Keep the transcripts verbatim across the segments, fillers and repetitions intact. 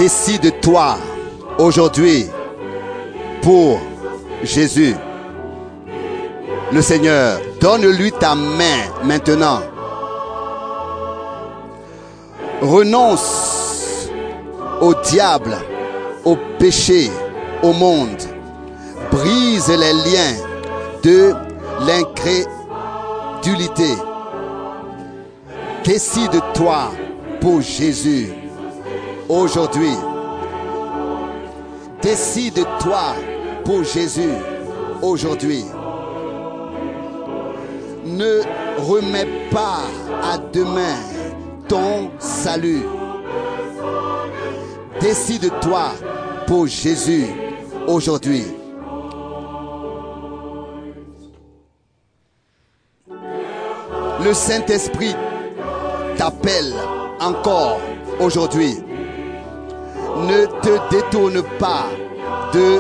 Décide-toi aujourd'hui pour Jésus. Le Seigneur, donne-lui ta main maintenant. Renonce au diable, au péché, au monde. Brise les liens de l'incrédulité. Décide-toi pour Jésus aujourd'hui. Décide-toi pour Jésus aujourd'hui. Ne remets pas à demain ton salut. Décide-toi pour Jésus aujourd'hui. Le Saint-Esprit t'appelle encore aujourd'hui. Ne te détourne pas de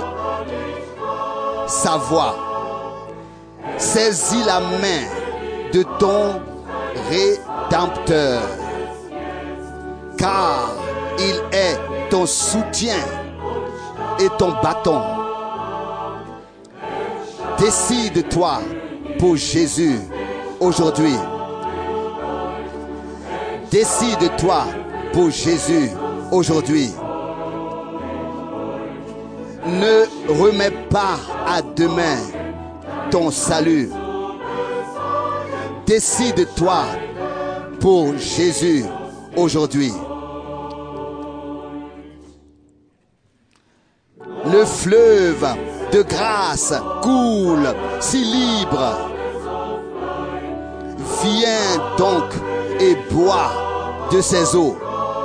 sa voix. Saisis la main de ton Rédempteur, car il est ton soutien et ton bâton. Décide-toi pour Jésus aujourd'hui. Décide-toi pour Jésus aujourd'hui. Ne remets pas à demain ton salut. Décide-toi pour Jésus aujourd'hui. Le fleuve de grâce coule si libre. Viens donc et bois de ses eaux.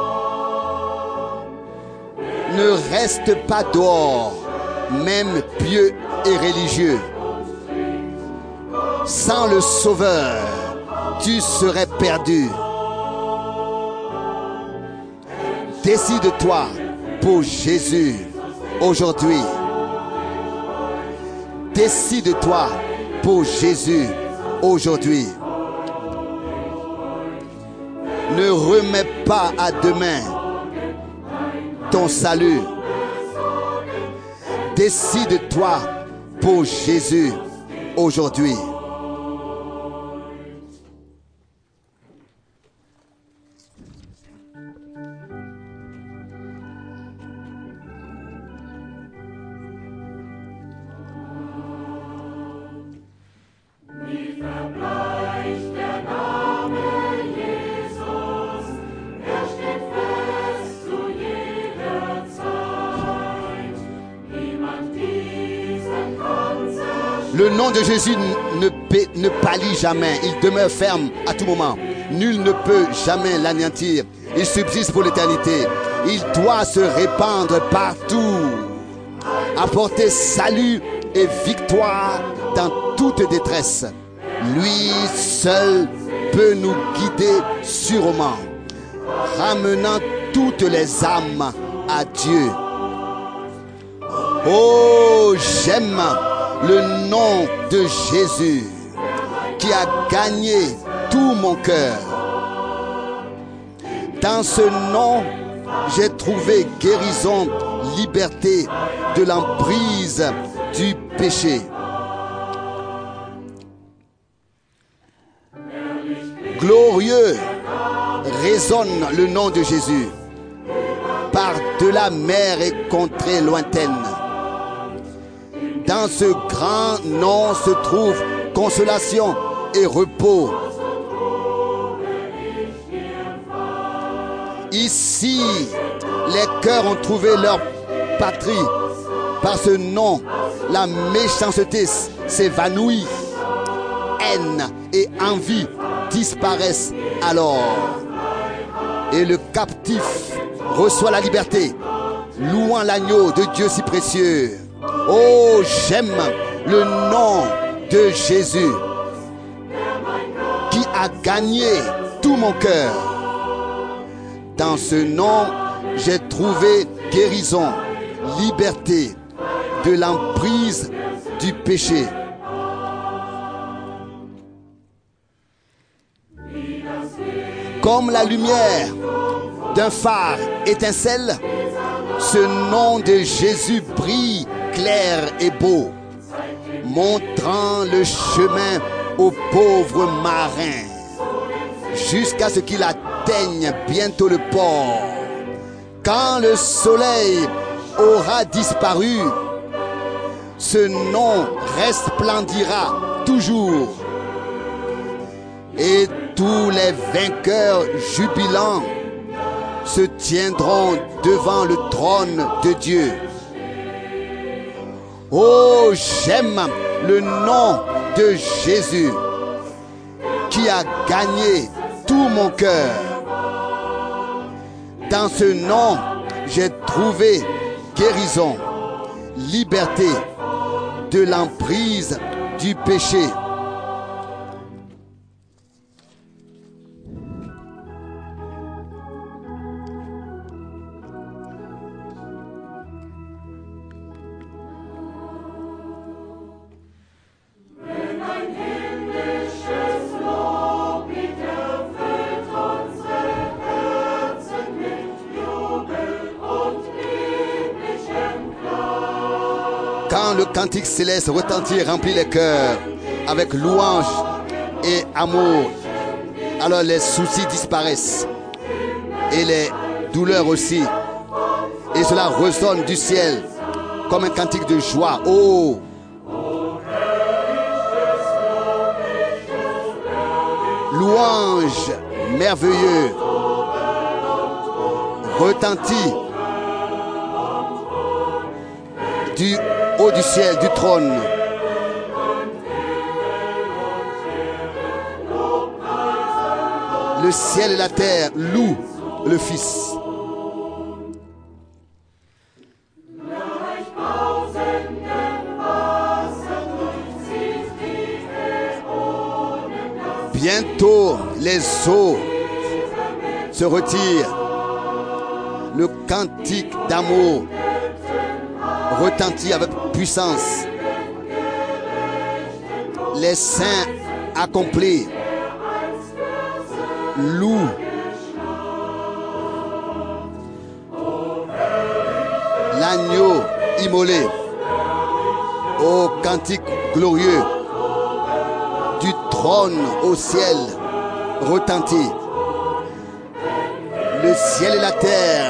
Ne reste pas dehors, même pieux et religieux. Sans le Sauveur, tu serais perdu. Décide-toi pour Jésus aujourd'hui. Décide-toi pour Jésus aujourd'hui. Ne remets pas à demain ton salut. Décide-toi pour Jésus aujourd'hui. Le nom de Jésus ne, ne pâlit jamais. Il demeure ferme à tout moment. Nul ne peut jamais l'anéantir. Il subsiste pour l'éternité. Il doit se répandre partout. Apporter salut et victoire dans toute détresse. Lui seul peut nous guider sûrement, ramenant toutes les âmes à Dieu. Oh, j'aime le nom de Jésus qui a gagné tout mon cœur. Dans ce nom, j'ai trouvé guérison, liberté de l'emprise du péché. Glorieux résonne le nom de Jésus par-delà mer et contrées lointaines. Dans ce grand nom se trouve consolation et repos. Ici, les cœurs ont trouvé leur patrie. Par ce nom, la méchanceté s'évanouit. Haine et envie disparaissent alors. Et le captif reçoit la liberté, louant l'agneau de Dieu si précieux. Oh, j'aime le nom de Jésus qui a gagné tout mon cœur. Dans ce nom, j'ai trouvé guérison, liberté de l'emprise du péché. Comme la lumière d'un phare étincelle Ce nom de Jésus brille clair et beau, montrant le chemin aux pauvres marins, jusqu'à ce qu'il atteigne bientôt le port. Quand le soleil aura disparu, ce nom resplendira toujours. Et tous les vainqueurs jubilants se tiendront devant le trône de Dieu. Oh, j'aime le nom de Jésus qui a gagné tout mon cœur. Dans ce nom, j'ai trouvé guérison, liberté de l'emprise du péché. Quand le cantique céleste retentit et remplit les cœurs avec louange et amour, alors les soucis disparaissent et les douleurs aussi. Et cela résonne du ciel comme un cantique de joie. Oh! Louange merveilleux retentit du haut du ciel, du trône. Le ciel et la terre louent le Fils. Bientôt les eaux se retirent. Le cantique d'amour retentit avec puissance. Les saints accomplis louent l'agneau immolé. Ô cantique glorieux du trône au ciel retentit. Le ciel et la terre,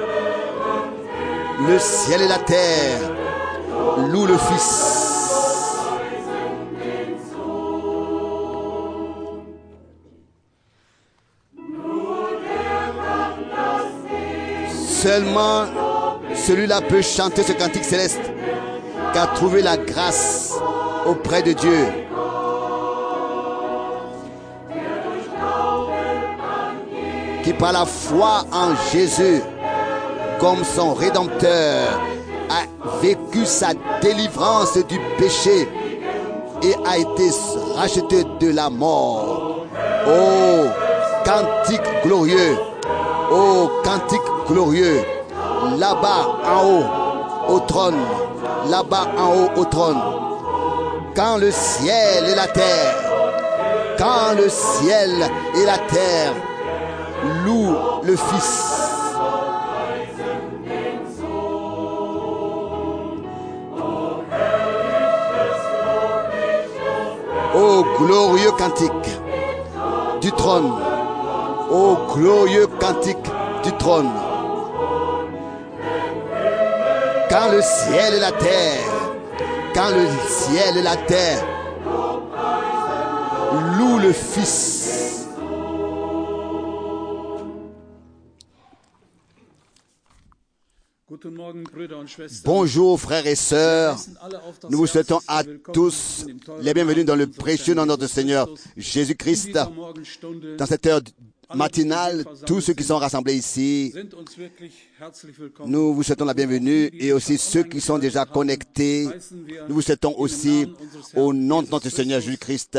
le ciel et la terre louent le Fils. Seulement celui-là peut chanter ce cantique céleste qui a trouvé la grâce auprès de Dieu. Qui par la foi en Jésus, comme son Rédempteur, a vécu sa délivrance du péché et a été racheté de la mort. Oh, cantique glorieux! Oh, cantique glorieux! Là-bas en haut, au trône, là-bas en haut, au trône. Quand le ciel et la terre, quand le ciel et la terre louent le Fils. Ô glorieux cantique du trône, ô glorieux cantique du trône. Quand le ciel et la terre, quand le ciel et la terre louent le Fils. Bonjour frères et sœurs, nous vous souhaitons à tous les bienvenus dans le précieux nom de notre Seigneur Jésus-Christ. Dans cette heure matinale, tous ceux qui sont rassemblés ici, nous vous souhaitons la bienvenue et aussi ceux qui sont déjà connectés, nous vous souhaitons aussi au nom de notre Seigneur Jésus-Christ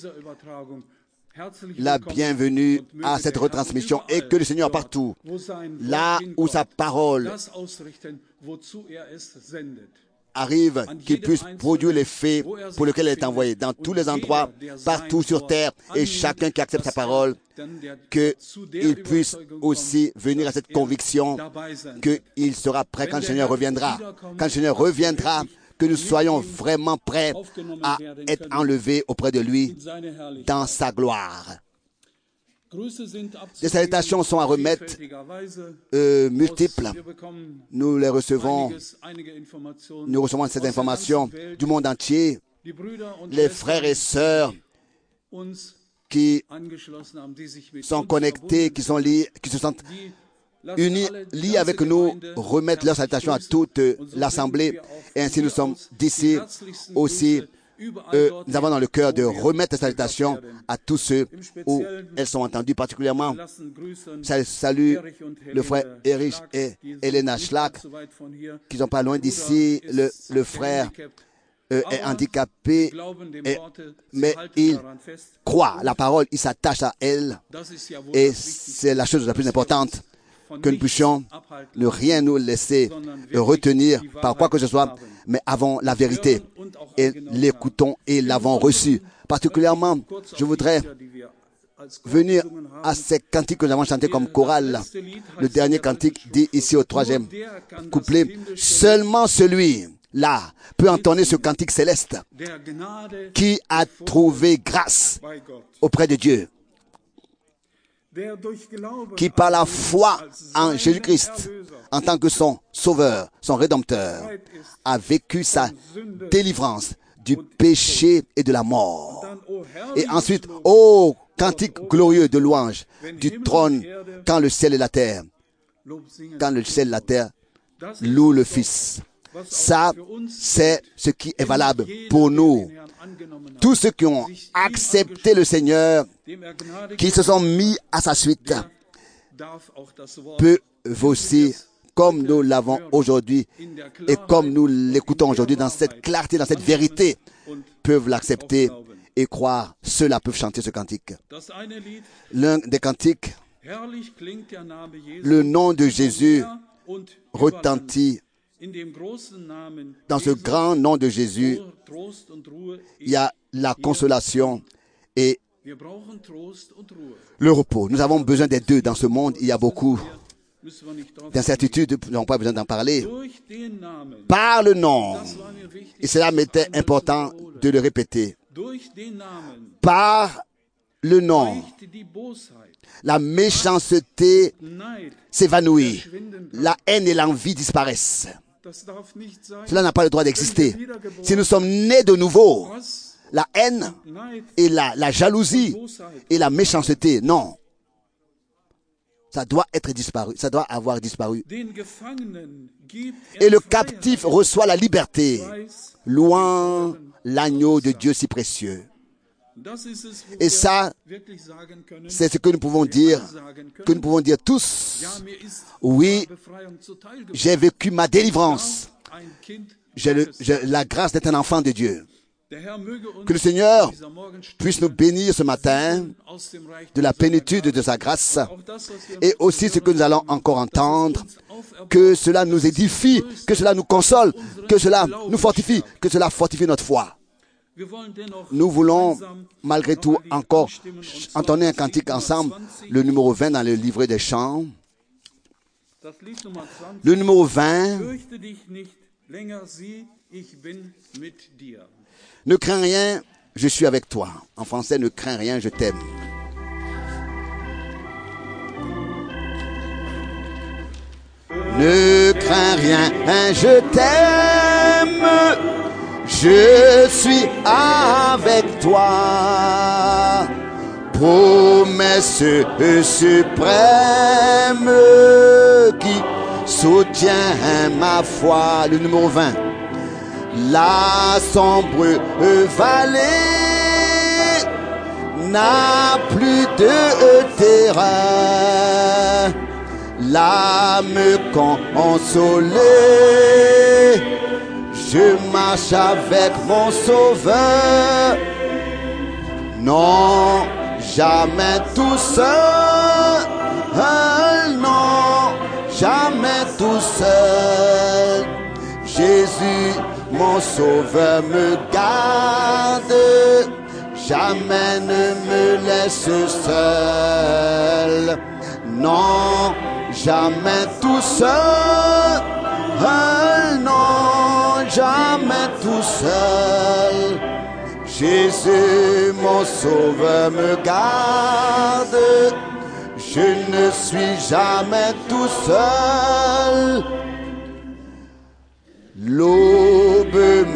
la bienvenue à cette retransmission et que le Seigneur partout, là où sa parole arrive qu'il puisse produire l'effet pour lequel il est envoyé dans tous les endroits, partout sur terre, et chacun qui accepte sa parole, qu'il puisse aussi venir à cette conviction qu'il sera prêt quand le Seigneur reviendra. Quand le Seigneur reviendra, que nous soyons vraiment prêts à être enlevés auprès de lui dans sa gloire. Des salutations sont à remettre euh, multiples. Nous les recevons, nous recevons ces informations du monde entier. Les frères et sœurs qui sont connectés, qui, sont liés, qui se sentent unis, liés avec nous, remettent leurs salutations à toute l'Assemblée. Et ainsi nous sommes d'ici aussi. Euh, nous avons dans le cœur de remettre les salutations à tous ceux où elles sont entendues, particulièrement salut le frère Erich et Elena Schlack qui sont pas loin d'ici. Le, le frère euh, est handicapé, et, mais il croit la parole, il s'attache à elle, et c'est la chose la plus importante, que nous puissions ne rien nous laisser retenir par quoi que ce soit, mais avons la vérité et l'écoutons et l'avons reçu. Particulièrement, je voudrais venir à ces cantiques que nous avons chantés comme chorale. Le dernier cantique dit ici au troisième couplet, seulement celui-là peut entonner ce cantique céleste qui a trouvé grâce auprès de Dieu, qui par la foi en Jésus-Christ, en tant que son sauveur, son rédempteur, a vécu sa délivrance du péché et de la mort. Et ensuite, ô cantique glorieux de louange du trône, quand le ciel et la terre, quand le ciel et la terre louent le Fils. Ça, c'est ce qui est valable pour nous. Tous ceux qui ont accepté le Seigneur, qui se sont mis à sa suite, peuvent aussi, comme nous l'avons aujourd'hui et comme nous l'écoutons aujourd'hui dans cette clarté, dans cette vérité, peuvent l'accepter et croire. Ceux-là peuvent chanter ce cantique. L'un des cantiques, le nom de Jésus retentit. Dans ce grand nom de Jésus, il y a la consolation et le repos. Nous avons besoin des deux dans ce monde. Il y a beaucoup d'incertitudes, nous n'avons pas besoin d'en parler. Par le nom, et cela m'était important de le répéter, par le nom, la méchanceté s'évanouit, la haine et l'envie disparaissent. Cela n'a pas le droit d'exister. Si nous sommes nés de nouveau, la haine et la, la jalousie et la méchanceté, non. Ça doit être disparu, ça doit avoir disparu. Et le captif reçoit la liberté, louant l'agneau de Dieu si précieux. Et ça, c'est ce que nous pouvons dire, que nous pouvons dire tous. Oui, j'ai vécu ma délivrance. J'ai le, j'ai la grâce d'être un enfant de Dieu. Que le Seigneur puisse nous bénir ce matin de la plénitude de sa grâce et aussi ce que nous allons encore entendre, que cela nous édifie, que cela nous console, que cela nous fortifie, que cela fortifie notre foi. Nous voulons malgré tout encore entonner un cantique ensemble, le numéro vingt dans le livret des chants. Le numéro vingt. Ne crains rien, je suis avec toi. En français, ne crains rien, je t'aime. Ne crains rien, je t'aime. Je suis avec toi, promesse suprême qui soutient ma foi. Le numéro vingt. La sombre vallée n'a plus de terrain, l'âme consolée. Je marche avec mon sauveur, non, jamais tout seul, non, jamais tout seul. Jésus mon sauveur me garde, jamais ne me laisse seul. Non, jamais tout seul. Non, jamais tout seul. Jésus, mon sauveur, me garde. Je ne suis jamais tout seul. L'aube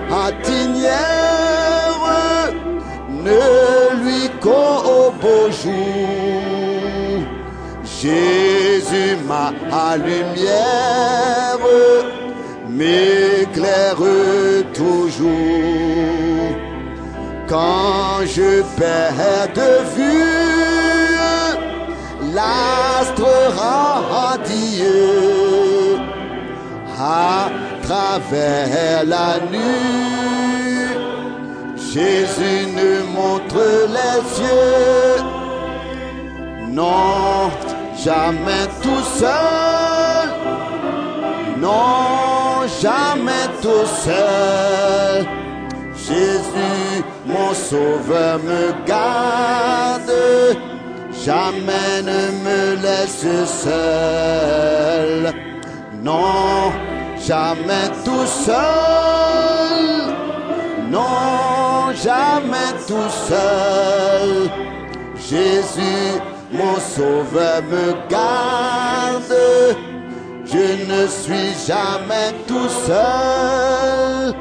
matinière ne lui qu'au beau jour. Jésus, ma lumière, m'éclaire toujours. Quand je perds de vue l'astre radieux à travers la nuit, Jésus nous montre les yeux. Non, jamais tout seul. Non, jamais tout seul. Jésus, mon sauveur, me garde. Jamais ne me laisse seul. Non, jamais tout seul. Non, jamais tout seul. Jésus, mon sauveur, me garde. Je ne suis jamais tout seul.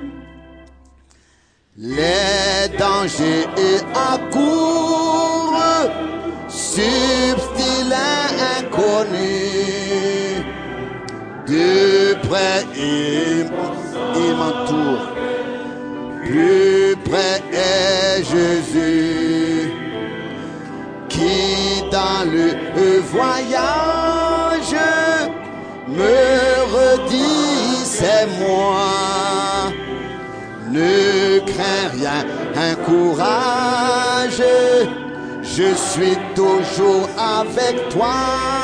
Les dangers accourent, subtils et inconnus. De près, il m'entoure. Plus près est Jésus, qui dans le voyage me redit c'est moi. Ne crains rien, un courage, je suis toujours avec toi.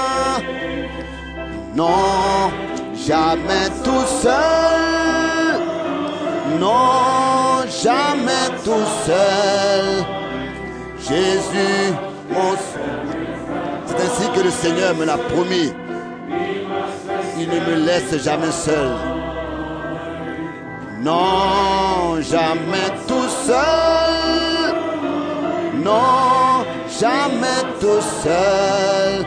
Non, jamais tout seul. Non, jamais tout seul. Jésus, mon... C'est ainsi que le Seigneur me l'a promis. Il ne me laisse jamais seul. Non, jamais tout seul. Non, jamais tout seul.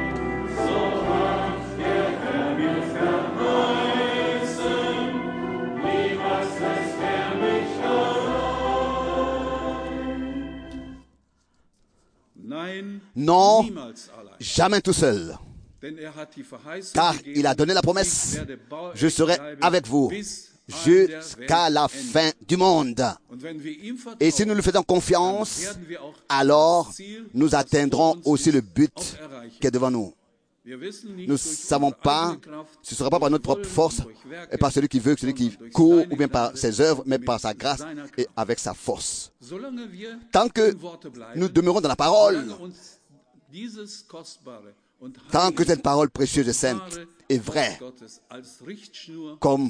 Non, jamais tout seul. Car il a donné la promesse, je serai avec vous jusqu'à la fin du monde. Et si nous lui faisons confiance, alors nous atteindrons aussi le but qui est devant nous. Nous ne savons pas, ce ne sera pas par notre propre force, et par celui qui veut, celui qui court, ou bien par ses œuvres, mais par sa grâce et avec sa force. Tant que nous demeurons dans la parole, tant que cette parole précieuse et sainte est vraie, comme,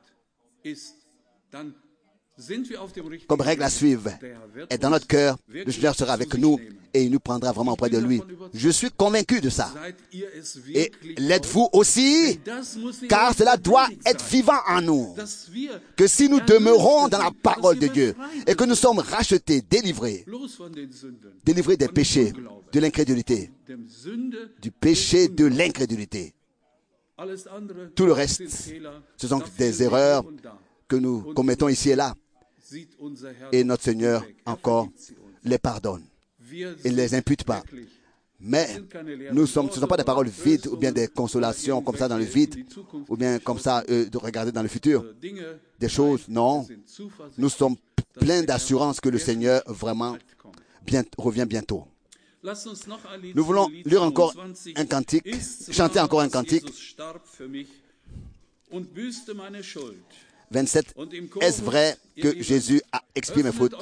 comme règle à suivre, et dans notre cœur, le Seigneur sera avec nous et il nous prendra vraiment auprès de lui. Je suis convaincu de ça. Et l'êtes-vous aussi? Car cela doit être vivant en nous. Que si nous demeurons dans la parole de Dieu et que nous sommes rachetés, délivrés, délivrés des péchés, de l'incrédulité, du péché de l'incrédulité. Tout le reste, ce sont des erreurs que nous commettons ici et là. Et notre Seigneur encore les pardonne. Il ne les impute pas. Mais nous sommes, ce ne sont pas des paroles vides ou bien des consolations comme ça dans le vide ou bien comme ça euh, de regarder dans le futur. Des choses, non. Nous sommes pleins d'assurance que le Seigneur vraiment bien, revient bientôt. Nous voulons lire encore un cantique, chanter encore un cantique. vingt-sept. Est-ce vrai que Jésus a expié mes fautes?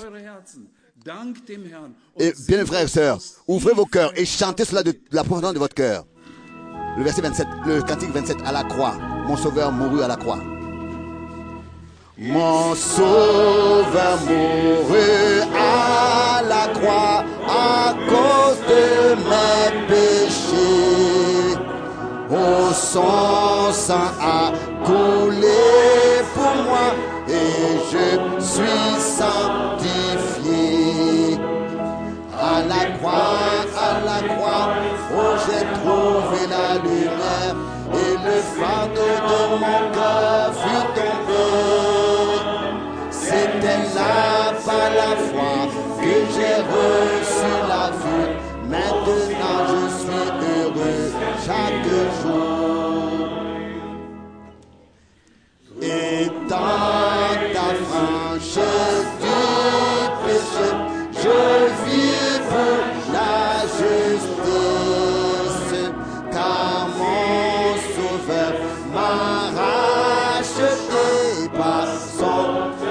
Et bien, frères et sœurs, ouvrez vos cœurs et chantez cela de, de la profondeur de votre cœur. Le verset vingt-sept, le cantique vingt-sept, à la croix. Mon sauveur mourut à la croix. Mon sauveur mourut à la croix à cause de mes péchés. Oh, son sang a coulé pour moi et je suis sanctifié. À la croix, à la croix, oh, j'ai trouvé la lumière et le fardeau de mon cœur fut tombé. C'était là par la foi que j'ai reçu la vue. Maintenant je suis heureux chaque jour. Et dans ta franchise du péché, je vis pour la justice, car mon sauveur m'a racheté par son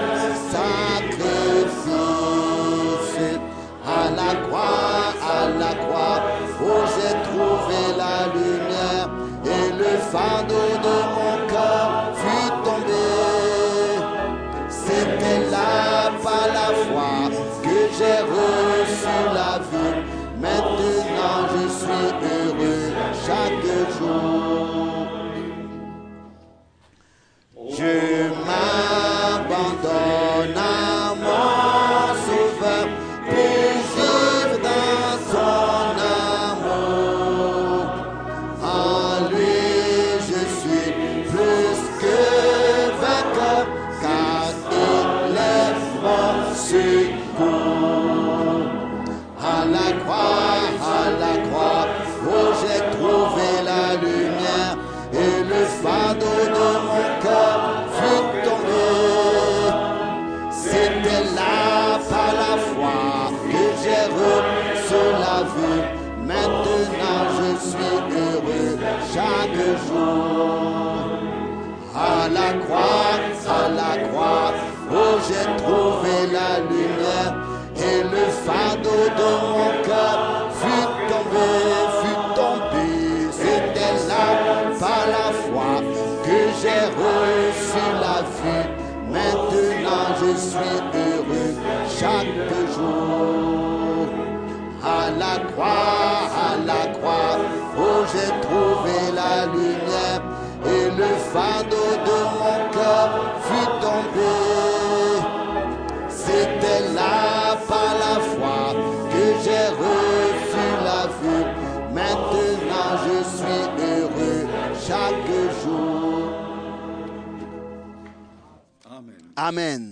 sacrifice. À la croix, à la croix, oh, j'ai trouvé la lumière et le fardeau de mon cœur fut tombé. C'était là par la foi que j'ai reçu la vie. Maintenant je suis heureux chaque jour. Je m'abandonne à mon sauveur pour vivre dans son amour. En lui je suis plus que vainqueur, car il est mon secours. À la croix, à la croix, oh, j'ai trouvé la lumière et le fardeau de mon cœur fut tombé. C'était là par la foi que j'ai reçu la vue. Maintenant je suis heureux chaque jour. À la croix, à la croix, oh, j'ai trouvé la lumière et le fardeau de mon cœur fut tombé, fut tombé. C'était là par la foi que j'ai reçu la vue. Maintenant je suis heureux chaque jour. À la croix, à la croix, oh, j'ai trouvé la lumière et le fardeau de mon cœur fut tombé. C'était là par la foi que j'ai reçu la vue. Maintenant je suis heureux chaque jour. Amen.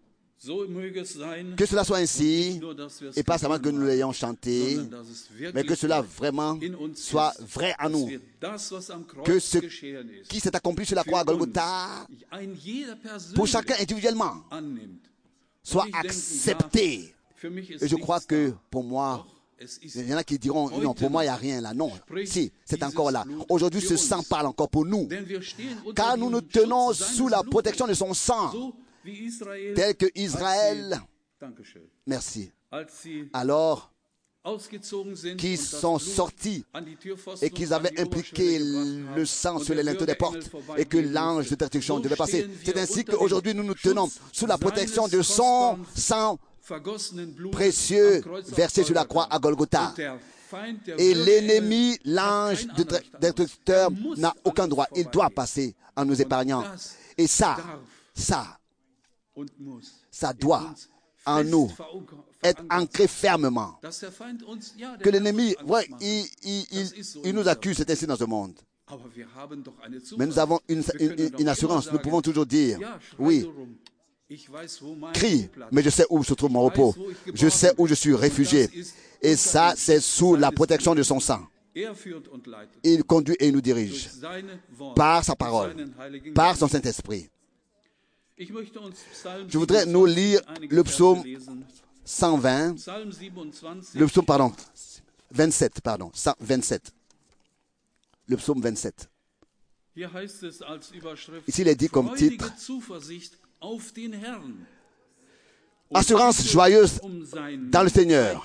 Que cela soit ainsi, et pas seulement que nous l'ayons chanté, mais que cela vraiment soit vrai en nous. Que ce qui s'est accompli sur la croix à Golgotha, pour chacun individuellement, soit accepté. Et je crois que pour moi, il y en a qui diront, non, pour moi, il n'y a rien là. Non, si, c'est encore là. Aujourd'hui, ce sang parle encore pour nous. Car nous nous tenons sous la protection de son sang, tel que Israël, merci, alors, qui sont sortis et qu'ils avaient impliqué le sang sur les linteaux des portes et que l'ange de destruction devait passer. C'est ainsi qu'aujourd'hui, nous nous tenons sous la protection de son sang précieux versé sur la croix à Golgotha. Et l'ennemi, l'ange destructeur, n'a aucun droit. Il doit passer en nous épargnant. Et ça, ça, ça doit en nous être ancré fermement. Que l'ennemi, ouais, il, il, il, il nous accuse, c'est ainsi dans ce monde. Mais nous avons une, une, une assurance. Nous pouvons toujours dire, oui, crie, mais je sais où se trouve mon repos. Je sais où je suis réfugié. Et ça, c'est sous la protection de son sang. Il conduit et il nous dirige par sa parole, par son Saint-Esprit. Je voudrais nous lire le psaume cent vingt, le psaume, pardon, vingt-sept, pardon, vingt-sept, le psaume vingt-sept. Ici, il est dit comme titre, assurance joyeuse dans le Seigneur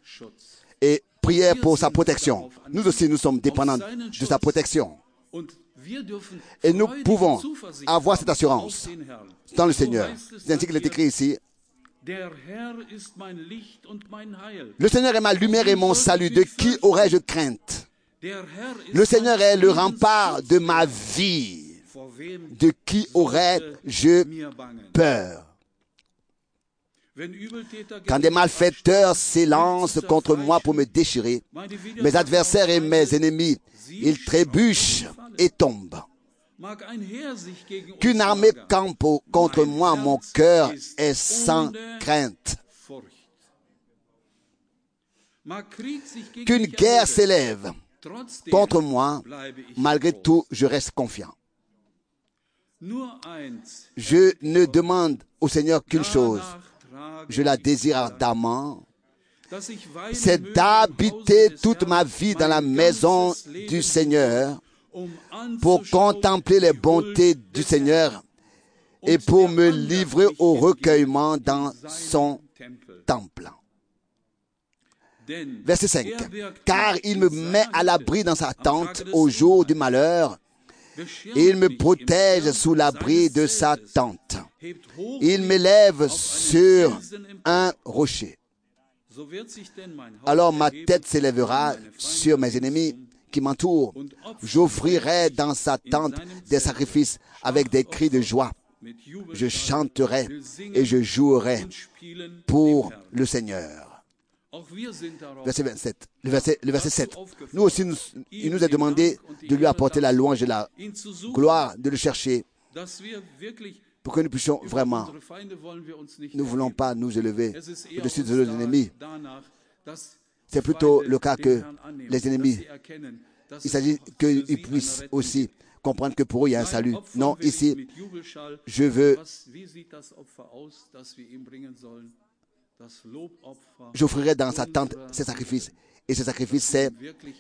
et prière pour sa protection. Nous aussi, nous sommes dépendants de sa protection. Et nous pouvons avoir cette assurance dans le Seigneur. C'est ainsi qu'il est écrit ici. Le Seigneur est ma lumière et mon salut. De qui aurais-je crainte? Le Seigneur est le rempart de ma vie. De qui aurais-je peur? Quand des malfaiteurs s'élancent contre moi pour me déchirer, mes adversaires et mes ennemis, ils trébuchent et tombent. Qu'une armée campe contre moi, mon cœur est sans crainte. Qu'une guerre s'élève contre moi, malgré tout, je reste confiant. Je ne demande au Seigneur qu'une chose, je la désire ardemment, c'est d'habiter toute ma vie dans la maison du Seigneur pour contempler les bontés du Seigneur et pour me livrer au recueillement dans son temple. Verset cinq. Car il me met à l'abri dans sa tente au jour du malheur, et il me protège sous l'abri de sa tente. Il m'élève sur un rocher. Alors ma tête s'élèvera sur mes ennemis qui m'entourent. J'offrirai dans sa tente des sacrifices avec des cris de joie. Je chanterai et je jouerai pour le Seigneur. Verset vingt-sept, le verset, le verset sept. Nous aussi, nous, il nous est demandé de lui apporter la louange et la gloire, de le chercher, pour que nous puissions vraiment. Nous ne voulons pas nous élever au-dessus de nos ennemis. C'est plutôt le cas que les ennemis, il s'agit qu'ils puissent aussi comprendre que pour eux, il y a un salut. Non, ici, je veux... J'offrirai dans sa tente ses sacrifices. Et ce sacrifice, c'est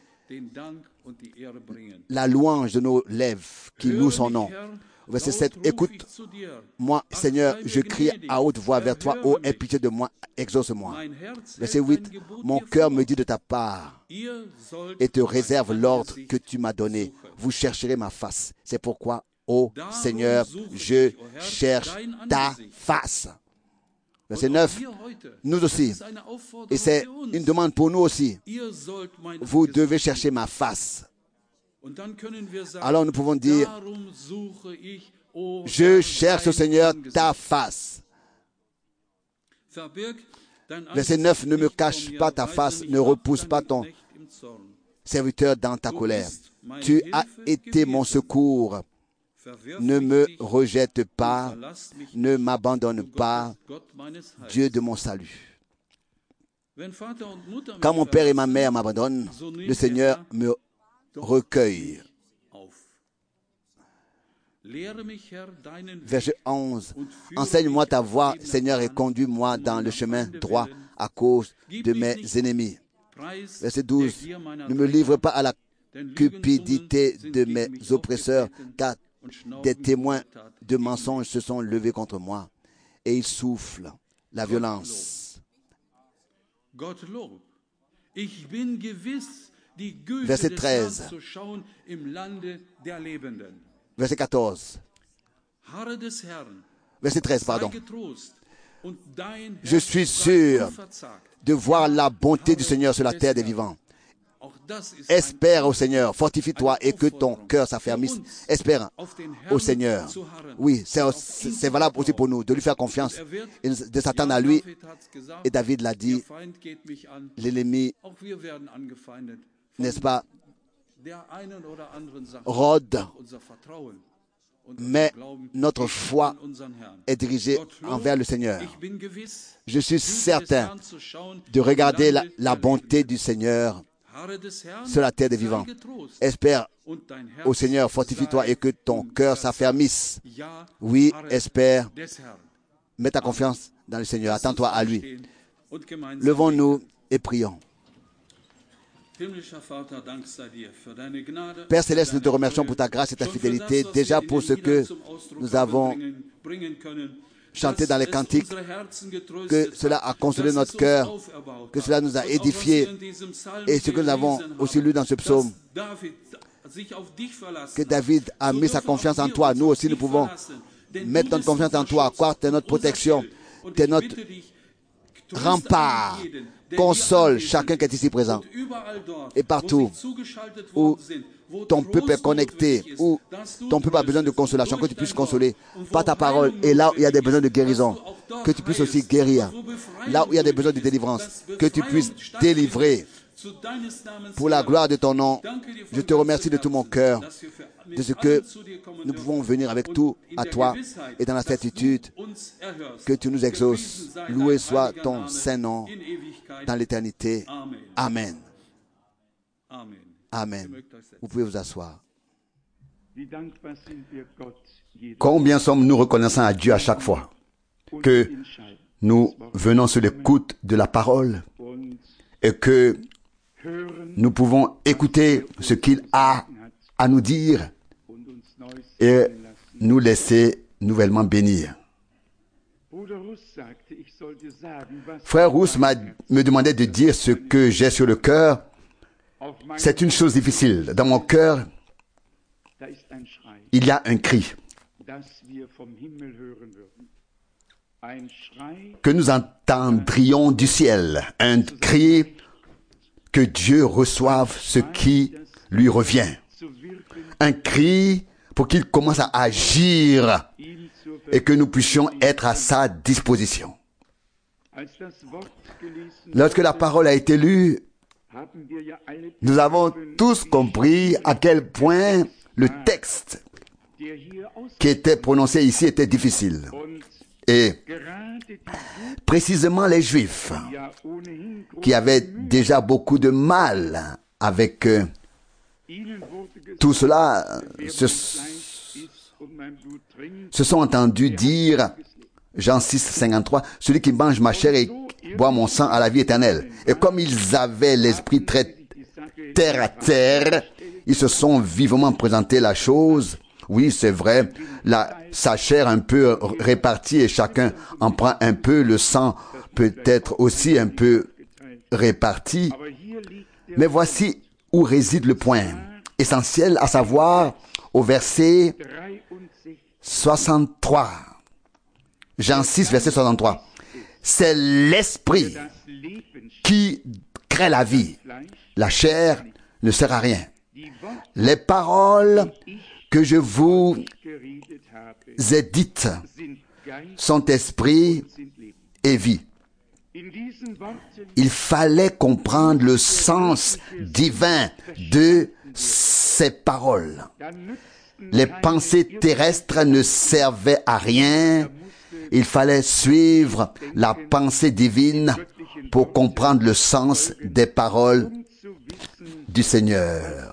la louange de nos lèvres qui louent son nom. Verset sept. Écoute, moi, Seigneur, je crie à haute voix vers toi. Oh, aie pitié de moi, exauce-moi. Verset huit. Mon cœur me dit de ta part et te réserve l'ordre que tu m'as donné. Vous chercherez ma face. C'est pourquoi, ô Seigneur, je cherche ta face. Verset neuf, nous aussi, et c'est une demande pour nous aussi, vous devez chercher ma face. Alors nous pouvons dire, je cherche au Seigneur ta face. Verset neuf, ne me cache pas ta face, ne repousse pas ton serviteur dans ta colère. Tu as été mon secours. Ne me rejette pas, ne m'abandonne pas, Dieu de mon salut. Quand mon père et ma mère m'abandonnent, le Seigneur me recueille. Verset onze. Enseigne-moi ta voie, Seigneur, et conduis-moi dans le chemin droit à cause de mes ennemis. Verset douze. Ne me livre pas à la cupidité de mes oppresseurs, car des témoins de mensonges se sont levés contre moi et ils soufflent la violence. Verset treize. Verset quatorze. Verset treize, pardon. Je suis sûr de voir la bonté du Seigneur sur la terre des vivants. Espère au Seigneur, fortifie-toi et que ton cœur s'affermisse. Espère au Seigneur. Oui, c'est valable aussi pour nous, de lui faire confiance et de s'attendre à lui. Et David l'a dit, l'ennemi, n'est-ce pas, rôde, mais notre foi est dirigée envers le Seigneur. Je suis certain de regarder la, la bonté du Seigneur sur la terre des vivants. Espère au Seigneur, fortifie-toi et que ton cœur s'affermisse. Oui, espère. Mets ta confiance dans le Seigneur. Attends-toi à lui. Levons-nous et prions. Père Céleste, nous te remercions pour ta grâce et ta fidélité, déjà pour ce que nous avons chanté dans les cantiques, que cela a consolé notre cœur, que cela nous a édifiés, et ce que nous avons aussi lu dans ce psaume, que David a mis sa confiance en toi. Nous aussi, nous pouvons mettre notre confiance en toi, croire que tu es notre protection, tu es notre rempart. Console chacun qui est ici présent. Et partout où ton peuple est connecté, où ton peuple a besoin de consolation, que tu puisses consoler par ta parole. Et là où il y a des besoins de guérison, que tu puisses aussi guérir. Là où il y a des besoins de délivrance, que tu puisses délivrer. Pour la gloire de ton nom, je te remercie de tout mon cœur de ce que nous pouvons venir avec tout à toi et dans la certitude que tu nous exauces. Loué soit ton saint nom dans l'éternité. Amen. Amen. Vous pouvez vous asseoir. Combien sommes-nous reconnaissants à Dieu à chaque fois que nous venons sur l'écoute de la parole et que nous pouvons écouter ce qu'il a à nous dire et nous laisser nouvellement bénir. Frère Rousse m'a, me demandait de dire ce que j'ai sur le cœur. C'est une chose difficile. Dans mon cœur, il y a un cri que nous entendrions du ciel, un cri que Dieu reçoive ce qui lui revient. Un cri pour qu'il commence à agir et que nous puissions être à sa disposition. Lorsque la parole a été lue, nous avons tous compris à quel point le texte qui était prononcé ici était difficile. Et précisément les Juifs, qui avaient déjà beaucoup de mal avec euh, tout cela, se, se sont entendus dire, Jean six, cinquante-trois, « Celui qui mange ma chair et boit mon sang a la vie éternelle. » Et comme ils avaient l'esprit très terre à terre, ils se sont vivement présenté la chose. Oui, c'est vrai, la, sa chair un peu répartie et chacun en prend un peu, le sang peut être aussi un peu réparti. Mais voici où réside le point essentiel, à savoir au verset soixante-trois. Jean six, verset soixante-trois. C'est l'esprit qui crée la vie. La chair ne sert à rien. Les paroles que je vous ai dites sont esprit et vie. Il fallait comprendre le sens divin de ces paroles. Les pensées terrestres ne servaient à rien. Il fallait suivre la pensée divine pour comprendre le sens des paroles du Seigneur.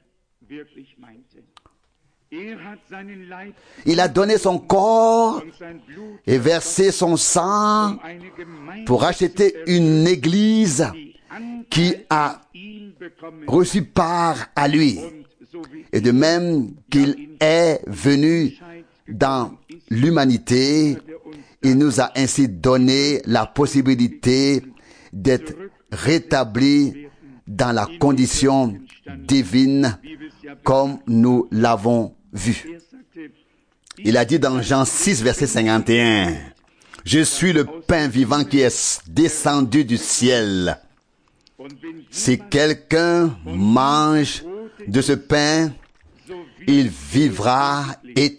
Il a donné son corps et versé son sang pour racheter une église qui a reçu part à lui. Et de même qu'il est venu dans l'humanité, il nous a ainsi donné la possibilité d'être rétablis dans la condition divine comme nous l'avons vu. Il a dit dans Jean six, verset cinquante et un, « Je suis le pain vivant qui est descendu du ciel. Si quelqu'un mange de ce pain, il vivra éternellement. »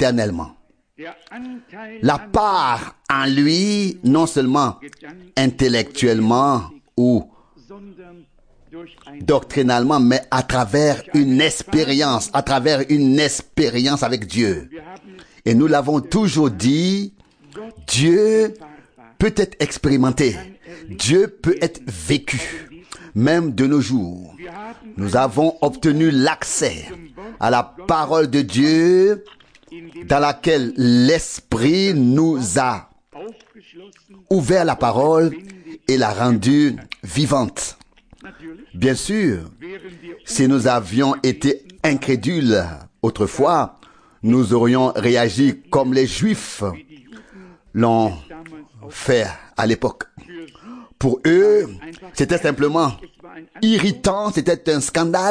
La part en lui, non seulement intellectuellement ou doctrinalement, mais à travers une expérience, à travers une expérience avec Dieu. Et nous l'avons toujours dit, Dieu peut être expérimenté, Dieu peut être vécu, même de nos jours. Nous avons obtenu l'accès à la parole de Dieu dans laquelle l'Esprit nous a ouvert la parole et l'a rendue vivante. Bien sûr, si nous avions été incrédules autrefois, nous aurions réagi comme les Juifs l'ont fait à l'époque. Pour eux, c'était simplement irritant, c'était un scandale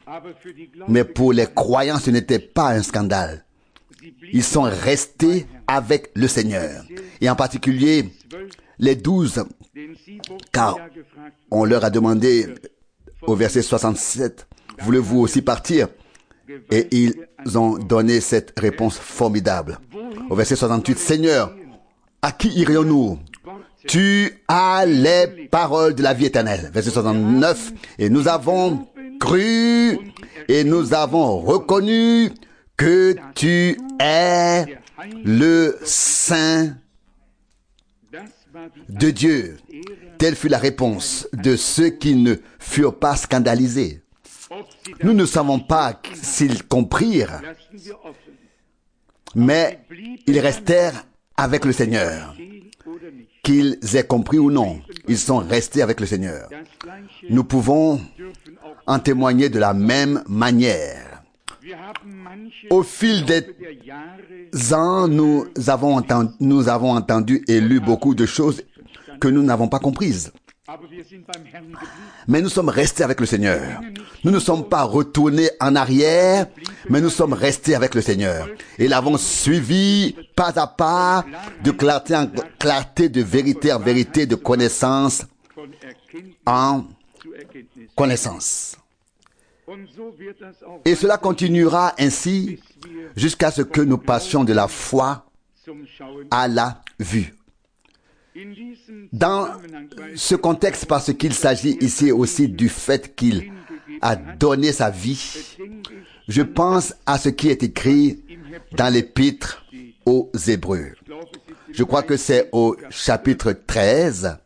Mais pour les croyants, ce n'était pas un scandale. Ils sont restés avec le Seigneur. Et en particulier, les douze, car on leur a demandé au verset soixante-sept, « Voulez-vous aussi partir ?» Et ils ont donné cette réponse formidable. Au verset soixante-huit, « Seigneur, à qui irions-nous? Tu as les paroles de la vie éternelle. » Verset soixante-neuf, « Et nous avons cru et nous avons reconnu que tu es le Saint de Dieu. » Telle fut la réponse de ceux qui ne furent pas scandalisés. Nous ne savons pas s'ils comprirent, mais ils restèrent avec le Seigneur. Qu'ils aient compris ou non, ils sont restés avec le Seigneur. Nous pouvons en témoigner de la même manière. Au fil des ans, nous avons entendu, nous avons entendu et lu beaucoup de choses que nous n'avons pas comprises. Mais nous sommes restés avec le Seigneur. Nous ne sommes pas retournés en arrière, mais nous sommes restés avec le Seigneur. Et l'avons suivi pas à pas, de clarté en clarté, de vérité en vérité, de connaissance en connaissance. Et cela continuera ainsi jusqu'à ce que nous passions de la foi à la vue. Dans ce contexte, parce qu'il s'agit ici aussi du fait qu'il a donné sa vie, je pense à ce qui est écrit dans l'épître aux Hébreux. Je crois que c'est au chapitre treize.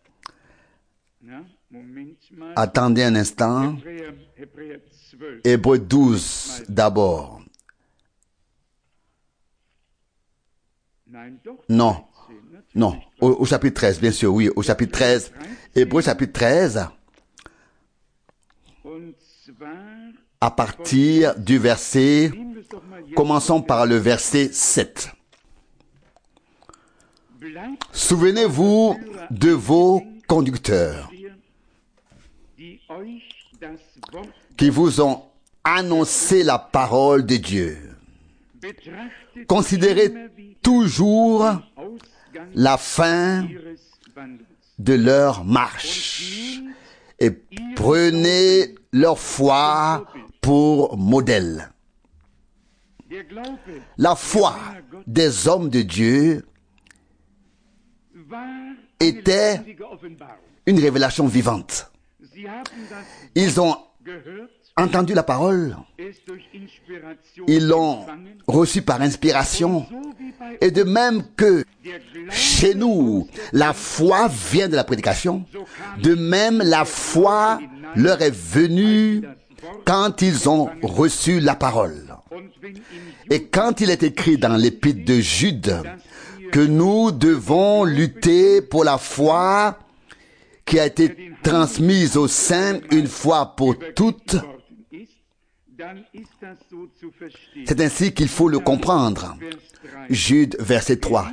Attendez un instant. Hébreux douze d'abord. Non. Non, au, au chapitre treize, bien sûr, oui, au chapitre treize. Hébreux chapitre treize, à partir du verset, commençons par le verset sept. Souvenez-vous de vos conducteurs qui vous ont annoncé la parole de Dieu. Considérez toujours la fin de leur marche et prenez leur foi pour modèle. La foi des hommes de Dieu était une révélation vivante. Ils ont entendu la parole, ils l'ont reçue par inspiration, et de même que chez nous, la foi vient de la prédication, de même la foi leur est venue quand ils ont reçu la parole. Et quand il est écrit dans l'épître de Jude que nous devons lutter pour la foi qui a été transmise aux saints une fois pour toutes, c'est ainsi qu'il faut le comprendre. Jude, verset trois.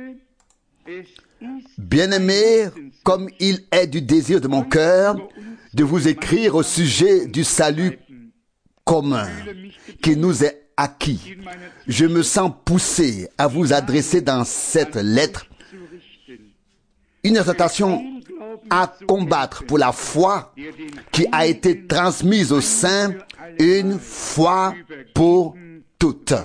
Bien-aimés, comme il est du désir de mon cœur de vous écrire au sujet du salut commun qui nous est acquis, je me sens poussé à vous adresser dans cette lettre une exhortation à combattre pour la foi qui a été transmise aux saints une fois pour toutes.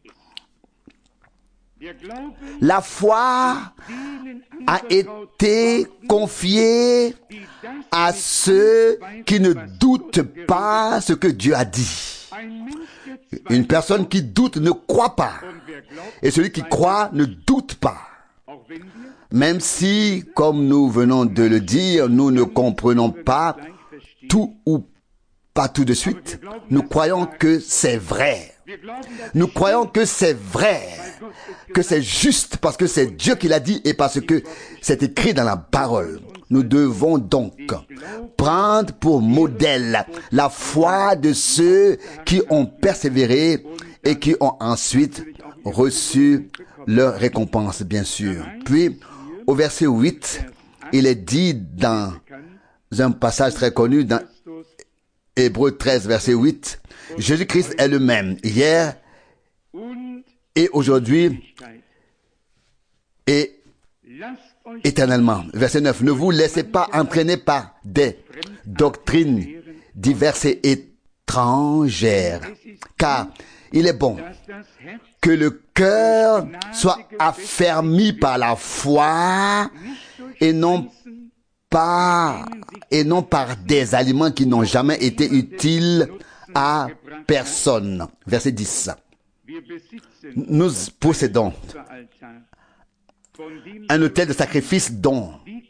La foi a été confiée à ceux qui ne doutent pas ce que Dieu a dit. Une personne qui doute ne croit pas. Et celui qui croit ne doute pas. Même si, comme nous venons de le dire, nous ne comprenons pas tout ou pas tout de suite, nous croyons que c'est vrai. Nous croyons que c'est vrai, que c'est juste parce que c'est Dieu qui l'a dit et parce que c'est écrit dans la parole. Nous devons donc prendre pour modèle la foi de ceux qui ont persévéré et qui ont ensuite reçu leur récompense, bien sûr. Puis, au verset huit, il est dit dans un passage très connu, dans Hébreux treize, verset huit. Jésus-Christ est le même hier et aujourd'hui et éternellement. Verset neuf. Ne vous laissez pas entraîner par des doctrines diverses et étrangères, car il est bon que le cœur soit affermi par la foi et non pas et non par des aliments qui n'ont jamais été utiles à personne. Verset dix. Nous possédons un autel de sacrifice dont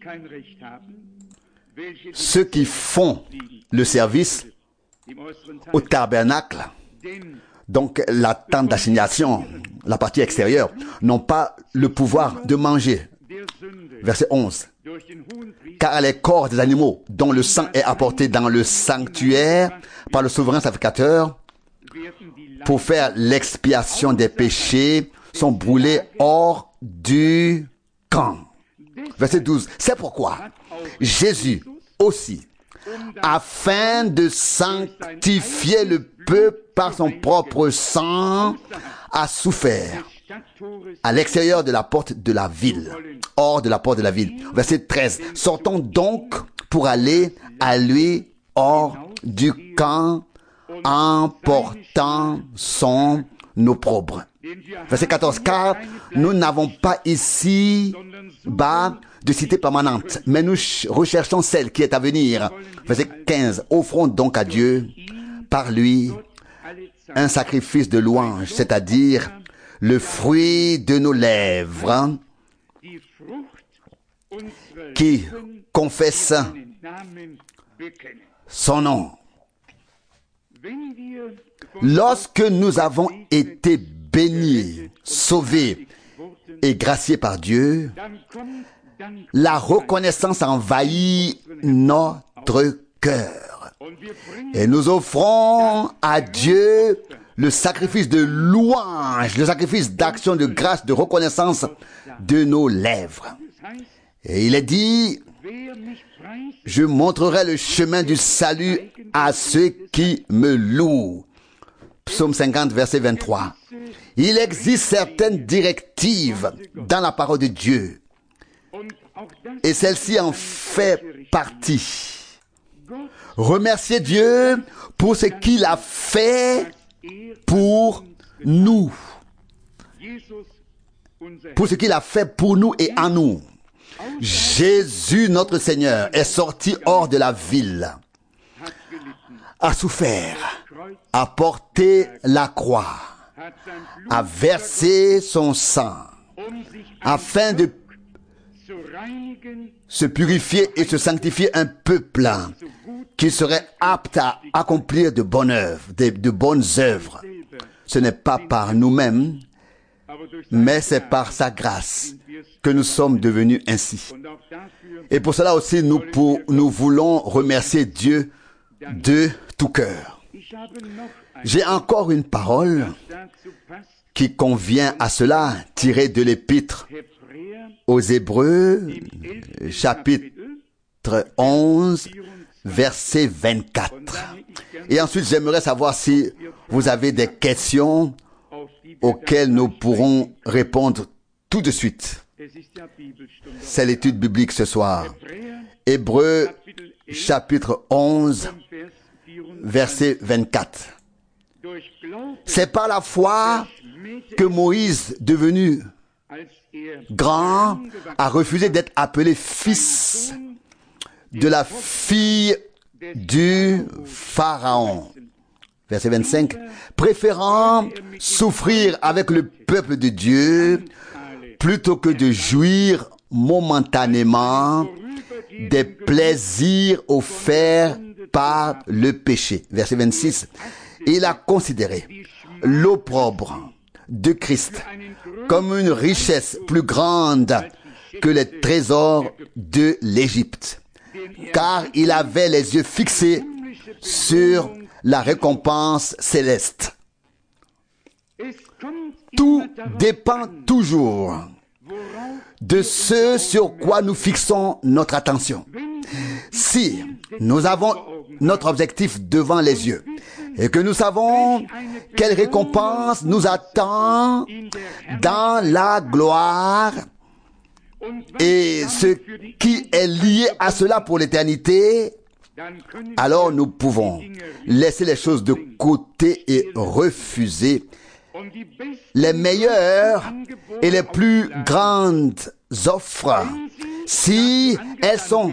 ceux qui font le service au tabernacle, donc la tente d'assignation, la partie extérieure, n'ont pas le pouvoir de manger. Verset onze. Car les corps des animaux dont le sang est apporté dans le sanctuaire par le souverain sacrificateur pour faire l'expiation des péchés sont brûlés hors du camp. Verset douze. C'est pourquoi Jésus aussi, afin de sanctifier le peuple par son propre sang, a souffert à l'extérieur de la porte de la ville, hors de la porte de la ville. Verset treize. Sortons donc pour aller à lui hors du camp en portant son opprobre. Verset quatorze. Car nous n'avons pas ici bas de cité permanente, mais nous recherchons celle qui est à venir. Verset quinze. Offrons donc à Dieu par lui un sacrifice de louange, c'est-à-dire le fruit de nos lèvres qui confesse son nom. Lorsque nous avons été bénis, sauvés et graciés par Dieu, la reconnaissance envahit notre cœur. Et nous offrons à Dieu le sacrifice de louange, le sacrifice d'action, de grâce, de reconnaissance de nos lèvres. Et il est dit, je montrerai le chemin du salut à ceux qui me louent. Psaume cinquante, verset vingt-trois. Il existe certaines directives dans la parole de Dieu. Et celle-ci en fait partie. Remercier Dieu pour ce qu'il a fait pour nous. Pour ce qu'il a fait pour nous et en nous. Jésus, notre Seigneur, est sorti hors de la ville, a souffert, a porté la croix, a versé son sang, afin de se purifier et se sanctifier un peuple qui serait apte à accomplir de bonnes œuvres, de, de bonnes œuvres. Ce n'est pas par nous-mêmes, mais c'est par sa grâce que nous sommes devenus ainsi. Et pour cela aussi, nous, pour, nous voulons remercier Dieu de tout cœur. J'ai encore une parole qui convient à cela, tirée de l'épître aux Hébreux, chapitre onze, verset vingt-quatre. Et ensuite, j'aimerais savoir si vous avez des questions auxquelles nous pourrons répondre tout de suite. C'est l'étude biblique ce soir. Hébreux, chapitre onze, verset vingt-quatre. C'est par la foi que Moïse, devenu grand, a refusé d'être appelé fils de la fille du Pharaon. Verset vingt-cinq. Préférant souffrir avec le peuple de Dieu plutôt que de jouir momentanément des plaisirs offerts par le péché. Verset vingt-six. Il a considéré l'opprobre de Christ comme une richesse plus grande que les trésors de l'Égypte, car il avait les yeux fixés sur la récompense céleste. Tout dépend toujours de ce sur quoi nous fixons notre attention. Si nous avons notre objectif devant les yeux. Et que nous savons quelle récompense nous attend dans la gloire et ce qui est lié à cela pour l'éternité, alors nous pouvons laisser les choses de côté et refuser les meilleures et les plus grandes offres si elles sont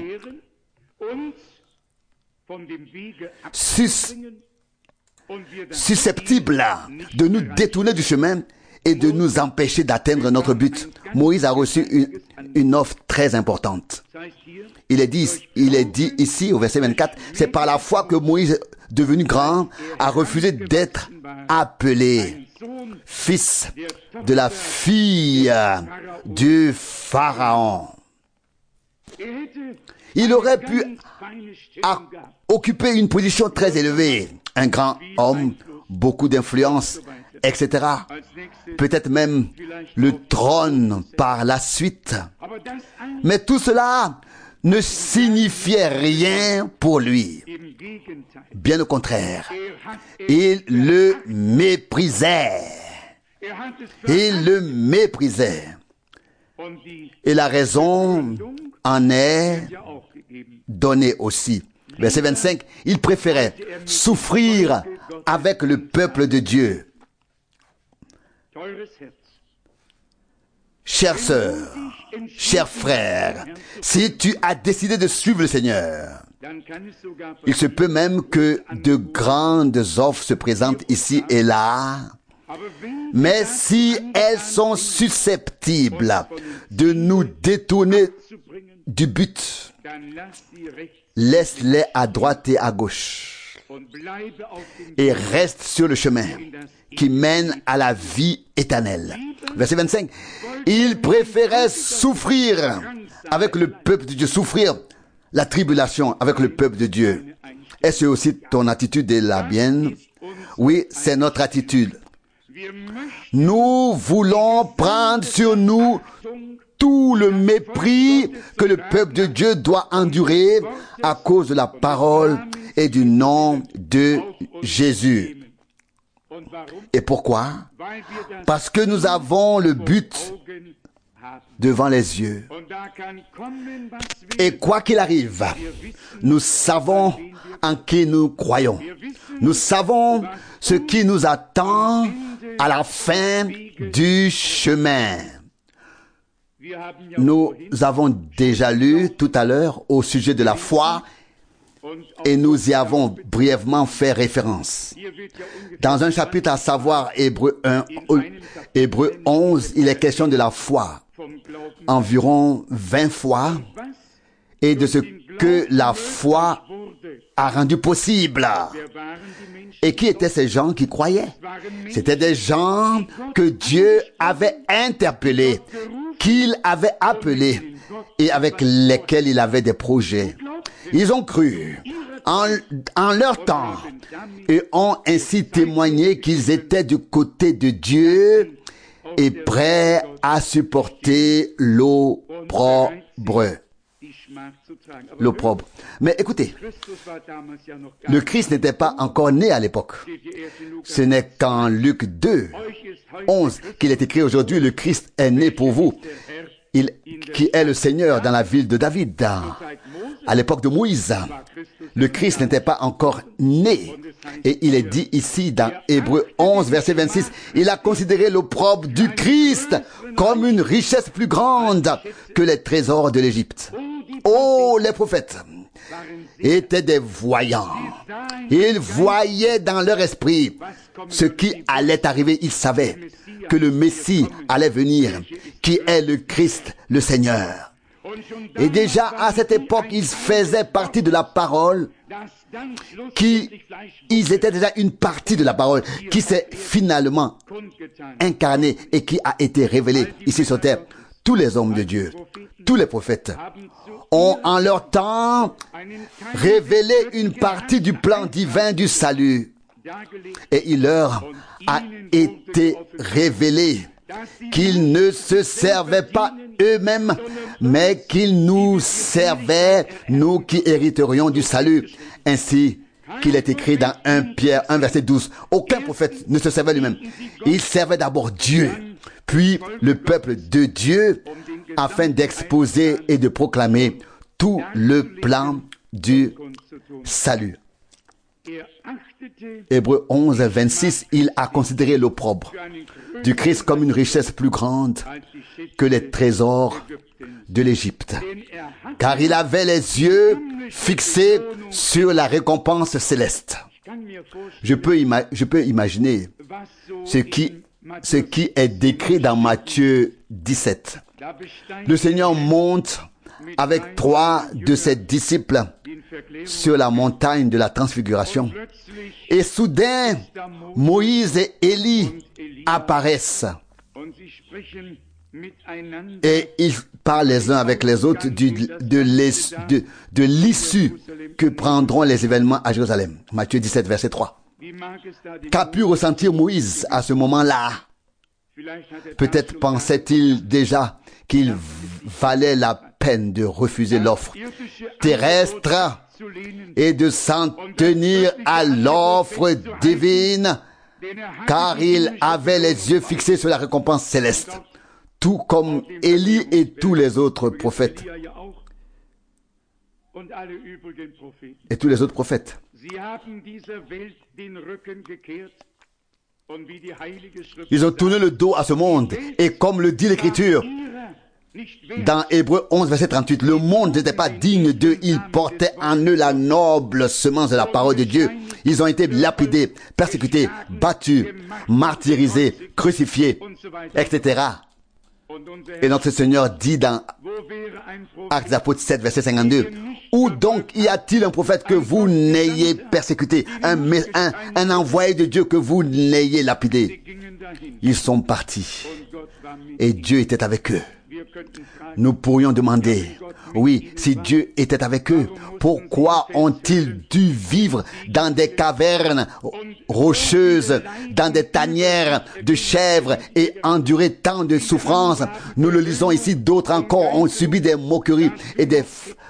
sus susceptibles de nous détourner du chemin et de nous empêcher d'atteindre notre but. Moïse a reçu une, une offre très importante. Il est dit, il est dit ici au verset vingt-quatre, c'est par la foi que Moïse, devenu grand, a refusé d'être appelé fils de la fille du Pharaon. Il aurait pu a- occuper une position très élevée, un grand homme, beaucoup d'influence, et cetera. Peut-être même le trône par la suite. Mais tout cela ne signifiait rien pour lui. Bien au contraire, il le méprisait. Il le méprisait. Et la raison en est donnée aussi. Verset vingt-cinq, il préférait souffrir avec le peuple de Dieu. Chère sœur, cher frère, si tu as décidé de suivre le Seigneur, il se peut même que de grandes offres se présentent ici et là, mais si elles sont susceptibles de nous détourner du but, laisse-les à droite et à gauche et reste sur le chemin qui mène à la vie éternelle. Verset vingt-cinq. Il préférait souffrir avec le peuple de Dieu, souffrir la tribulation avec le peuple de Dieu. Est-ce aussi ton attitude et la mienne? Oui, c'est notre attitude. Nous voulons prendre sur nous tout le mépris que le peuple de Dieu doit endurer à cause de la parole et du nom de Jésus. Et pourquoi? Parce que nous avons le but devant les yeux. Et quoi qu'il arrive, nous savons en qui nous croyons. Nous savons ce qui nous attend à la fin du chemin. Nous avons déjà lu tout à l'heure au sujet de la foi et nous y avons brièvement fait référence. Dans un chapitre, à savoir Hébreux un, Hébreux onze, il est question de la foi environ vingt fois et de ce que la foi a rendu possible. Et qui étaient ces gens qui croyaient? C'étaient des gens que Dieu avait interpellés, qu'il avait appelés et avec lesquels il avait des projets. Ils ont cru en, en leur temps et ont ainsi témoigné qu'ils étaient du côté de Dieu et prêts à supporter l'opprobre. L'opprobre. Mais écoutez, le Christ n'était pas encore né à l'époque. Ce n'est qu'en Luc deux, onze qu'il est écrit aujourd'hui, le Christ est né pour vous. Il, qui est le Seigneur dans la ville de David. À l'époque de Moïse, le Christ n'était pas encore né. Et il est dit ici dans Hébreux onze, verset vingt-six, il a considéré l'opprobre du Christ comme une richesse plus grande que les trésors de l'Égypte. Oh, les prophètes étaient des voyants. Ils voyaient dans leur esprit ce qui allait arriver. Ils savaient que le Messie allait venir, qui est le Christ, le Seigneur. Et déjà à cette époque, ils faisaient partie de la parole, qui, ils étaient déjà une partie de la parole, qui s'est finalement incarnée et qui a été révélée ici sur terre. Tous les hommes de Dieu, tous les prophètes ont en leur temps révélé une partie du plan divin du salut. Et il leur a été révélé qu'ils ne se servaient pas eux-mêmes, mais qu'il nous servait, nous qui hériterions du salut. Ainsi qu'il est écrit dans un Pierre un verset douze. Aucun prophète ne se servait lui-même. Il servait d'abord Dieu, puis le peuple de Dieu, afin d'exposer et de proclamer tout le plan du salut. Hébreux onze, vingt-six, il a considéré l'opprobre du Christ comme une richesse plus grande que les trésors de l'Égypte, car il avait les yeux fixés sur la récompense céleste. Je peux, ima- je peux imaginer ce qui, ce qui est décrit dans Matthieu dix-sept. Le Seigneur monte avec trois de ses disciples sur la montagne de la transfiguration. Et soudain, Moïse et Élie apparaissent. Et ils parlent les uns avec les autres du, de, l'es, de, de l'issue que prendront les événements à Jérusalem. Matthieu dix-sept, verset trois. Qu'a pu ressentir Moïse à ce moment-là? Peut-être pensait-il déjà qu'il valait la peine de refuser l'offre terrestre et de s'en tenir à l'offre divine, car il avait les yeux fixés sur la récompense céleste, tout comme Élie et tous les autres prophètes. Et tous les autres prophètes. Ils ont tourné le dos à ce monde, et comme le dit l'Écriture, dans Hébreux onze, verset trente-huit, le monde n'était pas digne d'eux, ils portaient en eux la noble semence de la parole de Dieu. Ils ont été lapidés, persécutés, battus, martyrisés, crucifiés, et cetera. Et notre Seigneur dit dans Actes des Apôtres sept, verset cinquante-deux, où donc y a-t-il un prophète que vous n'ayez persécuté, un, un, un envoyé de Dieu que vous n'ayez lapidé? Ils sont partis et Dieu était avec eux. Nous pourrions demander, oui, si Dieu était avec eux, pourquoi ont-ils dû vivre dans des cavernes rocheuses, dans des tanières de chèvres et endurer tant de souffrances? Nous le lisons ici, d'autres encore ont subi des moqueries et des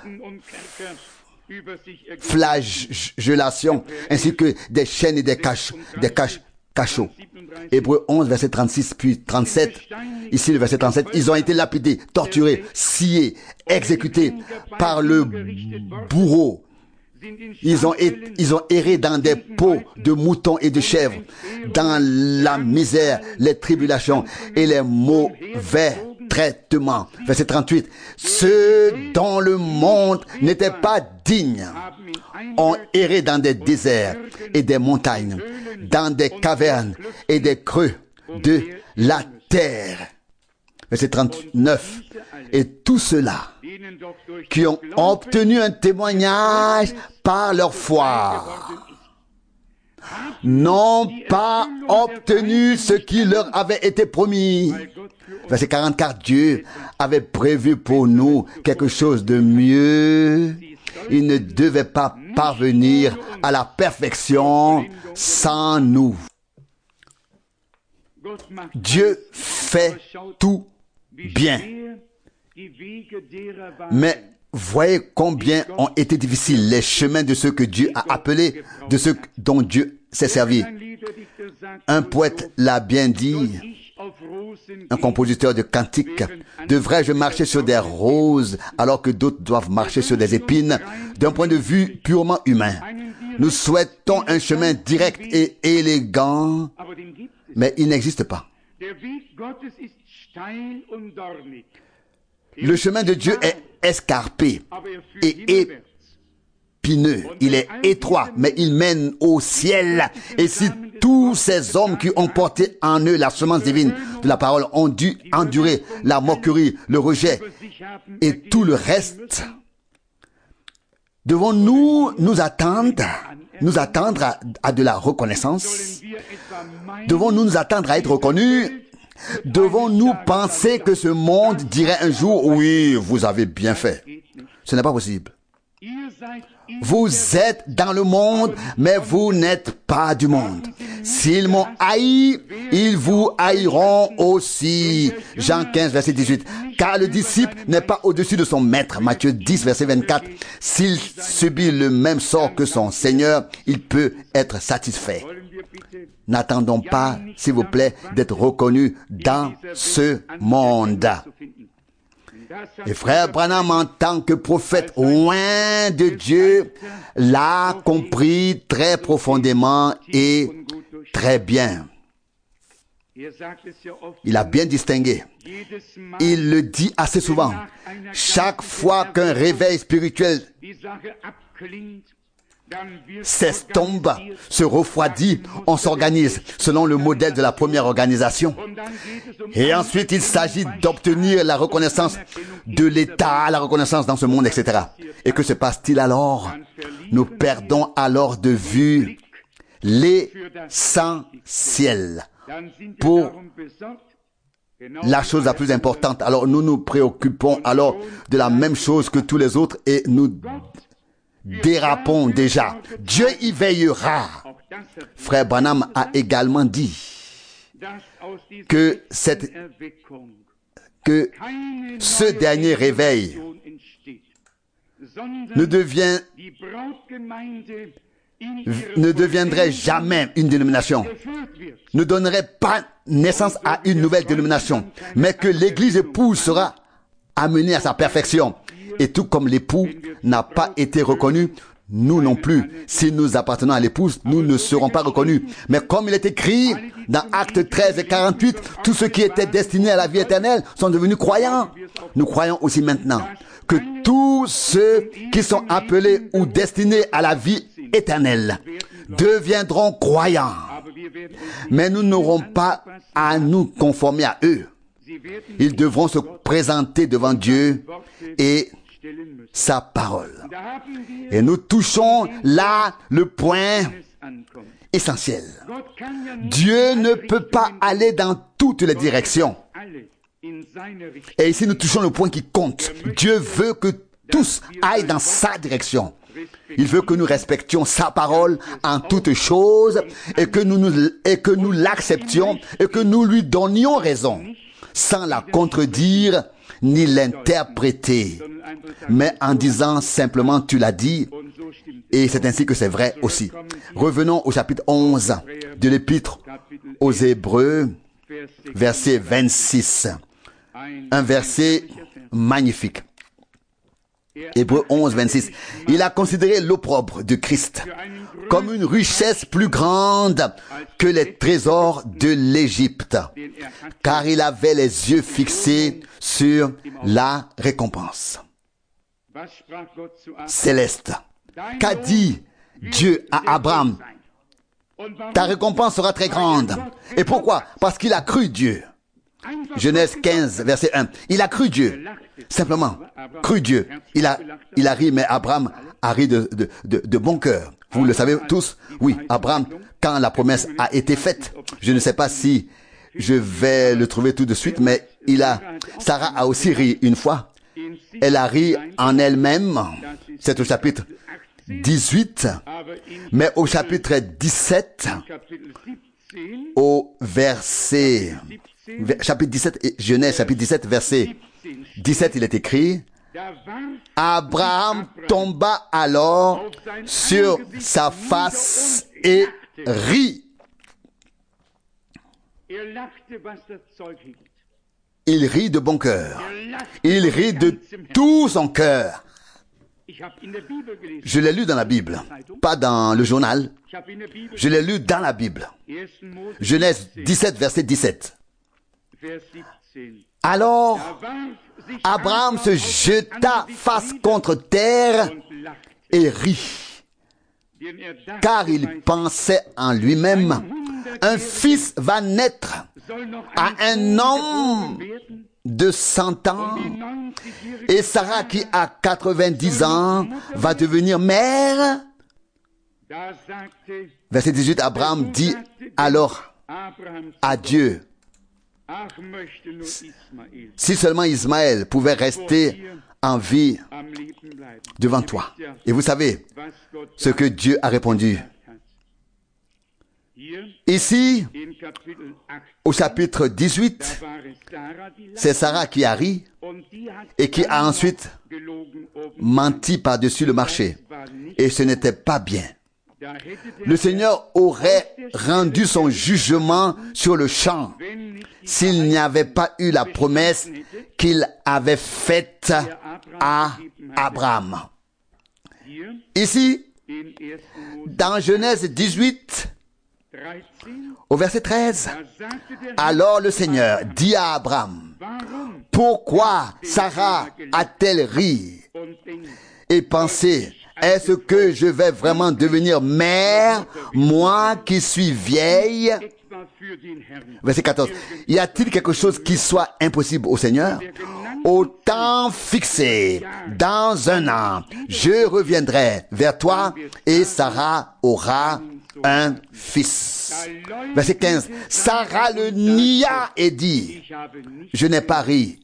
flagellations, ainsi que des chaînes et des caches, des caches, cachots. Hébreux onze, verset trente-six, puis trente-sept. Ici, le verset trente-sept. Ils ont été lapidés, torturés, sciés, exécutés par le bourreau. Ils ont, ils ont erré dans des pots de moutons et de chèvres, dans la misère, les tribulations et les mauvais traitements. Verset trente-huit. Ceux dont le monde n'était pas digne ont erré dans des déserts et des montagnes, dans des cavernes et des creux de la terre. Verset trente-neuf. Et tout cela qui ont obtenu un témoignage par leur foi n'ont pas obtenu ce qui leur avait été promis. Verset quarante-quatre. Dieu avait prévu pour nous quelque chose de mieux. Il ne devait pas parvenir à la perfection sans nous. Dieu fait tout bien. Mais voyez combien ont été difficiles les chemins de ceux que Dieu a appelés, de ceux dont Dieu s'est servi. Un poète l'a bien dit, un compositeur de cantiques. Devrais-je marcher sur des roses alors que d'autres doivent marcher sur des épines? D'un point de vue purement humain, nous souhaitons un chemin direct et élégant, mais il n'existe pas. Le chemin de Dieu est escarpé et épineux. Il est étroit, mais il mène au ciel. Et si tous ces hommes qui ont porté en eux la semence divine de la parole ont dû endurer la moquerie, le rejet et tout le reste, devons-nous nous attendre, nous attendre à, à de la reconnaissance? Devons-nous nous attendre à être reconnus? Devons-nous penser que ce monde dirait un jour, oui, vous avez bien fait? Ce n'est pas possible. Vous êtes dans le monde, mais vous n'êtes pas du monde. S'ils m'ont haï, ils vous haïront aussi. Jean quinze, verset dix-huit. Car le disciple n'est pas au-dessus de son maître. Matthieu dix, verset vingt-quatre. S'il subit le même sort que son Seigneur, il peut être satisfait. N'attendons pas, s'il vous plaît, d'être reconnus dans ce monde. Et frère Branham, en tant que prophète loin de Dieu, l'a compris très profondément et très bien. Il a bien distingué. Il le dit assez souvent. Chaque fois qu'un réveil spirituel s'estompe, se refroidit, on s'organise selon le modèle de la première organisation. Et ensuite, il s'agit d'obtenir la reconnaissance de l'État, la reconnaissance dans ce monde, et cetera. Et que se passe-t-il alors? Nous perdons alors de vue l'essentiel pour la chose la plus importante. Alors nous nous préoccupons alors de la même chose que tous les autres et nous dérapons déjà. Dieu y veillera. Frère Branham a également dit que, cette, que ce dernier réveil ne, devient, ne deviendrait jamais une dénomination, ne donnerait pas naissance à une nouvelle dénomination, mais que l'Église épouse sera amenée à sa perfection. Et tout comme l'époux n'a pas été reconnu, nous non plus. Si nous appartenons à l'épouse, nous ne serons pas reconnus. Mais comme il est écrit dans Actes treize et quarante-huit, tous ceux qui étaient destinés à la vie éternelle sont devenus croyants. Nous croyons aussi maintenant que tous ceux qui sont appelés ou destinés à la vie éternelle deviendront croyants. Mais nous n'aurons pas à nous conformer à eux. Ils devront se présenter devant Dieu et sa parole. Et nous touchons là le point essentiel. Dieu ne peut pas aller dans toutes les directions. Et ici nous touchons le point qui compte. Dieu veut que tous aillent dans sa direction. Il veut que nous respections sa parole en toutes choses et que nous, nous, et que nous l'acceptions et que nous lui donnions raison sans la contredire ni l'interpréter, mais en disant simplement tu l'as dit, et c'est ainsi que c'est vrai aussi. Revenons au chapitre onze de l'épître aux Hébreux, verset vingt-six. Un verset magnifique. Hébreux onze, vingt-six. Il a considéré l'opprobre de Christ comme une richesse plus grande que les trésors de l'Égypte, car il avait les yeux fixés sur la récompense céleste. Qu'a dit Dieu à Abraham? Ta récompense sera très grande. Et pourquoi? Parce qu'il a cru Dieu. Genèse quinze, verset un. Il a cru Dieu. Simplement, cru Dieu. Il a, il a ri, mais Abraham a ri de, de, de, de bon cœur. Vous le savez tous? Oui, Abraham, quand la promesse a été faite, je ne sais pas si je vais le trouver tout de suite, mais il a, Sarah a aussi ri une fois. Elle a ri en elle-même. C'est au chapitre dix-huit, mais au chapitre dix-sept, au verset, chapitre dix-sept, Genèse chapitre dix-sept, verset dix-sept, il est écrit: Abraham tomba alors sur sa face et rit. Il rit de bon cœur. Il rit de tout son cœur. Je l'ai lu dans la Bible, pas dans le journal. Je l'ai lu dans la Bible. Genèse dix-sept, verset dix-sept. Alors, Abraham se jeta face contre terre et rit, car il pensait en lui-même: un fils va naître à un homme de cent ans, et Sarah qui a quatre-vingt-dix ans va devenir mère. Verset dix-huit, Abraham dit alors à Dieu: si seulement Ismaël pouvait rester en vie. devant toi. Et vous savez ce que Dieu a répondu. Ici, au chapitre dix-huit, c'est Sarah qui a ri et qui a ensuite menti par-dessus le marché. Et ce n'était pas bien. Le Seigneur aurait rendu son jugement sur le champ s'il n'y avait pas eu la promesse qu'il avait faite à Abraham. Ici, dans Genèse dix-huit, au verset treize, alors le Seigneur dit à Abraham, « Pourquoi Sarah a-t-elle ri et pensé, est-ce que je vais vraiment devenir mère, moi qui suis vieille ?» Verset quatorze. Y a-t-il quelque chose qui soit impossible au Seigneur? Au temps fixé, dans un an, je reviendrai vers toi et Sarah aura un fils. Verset quinze. Sarah le nia et dit, je n'ai pas ri,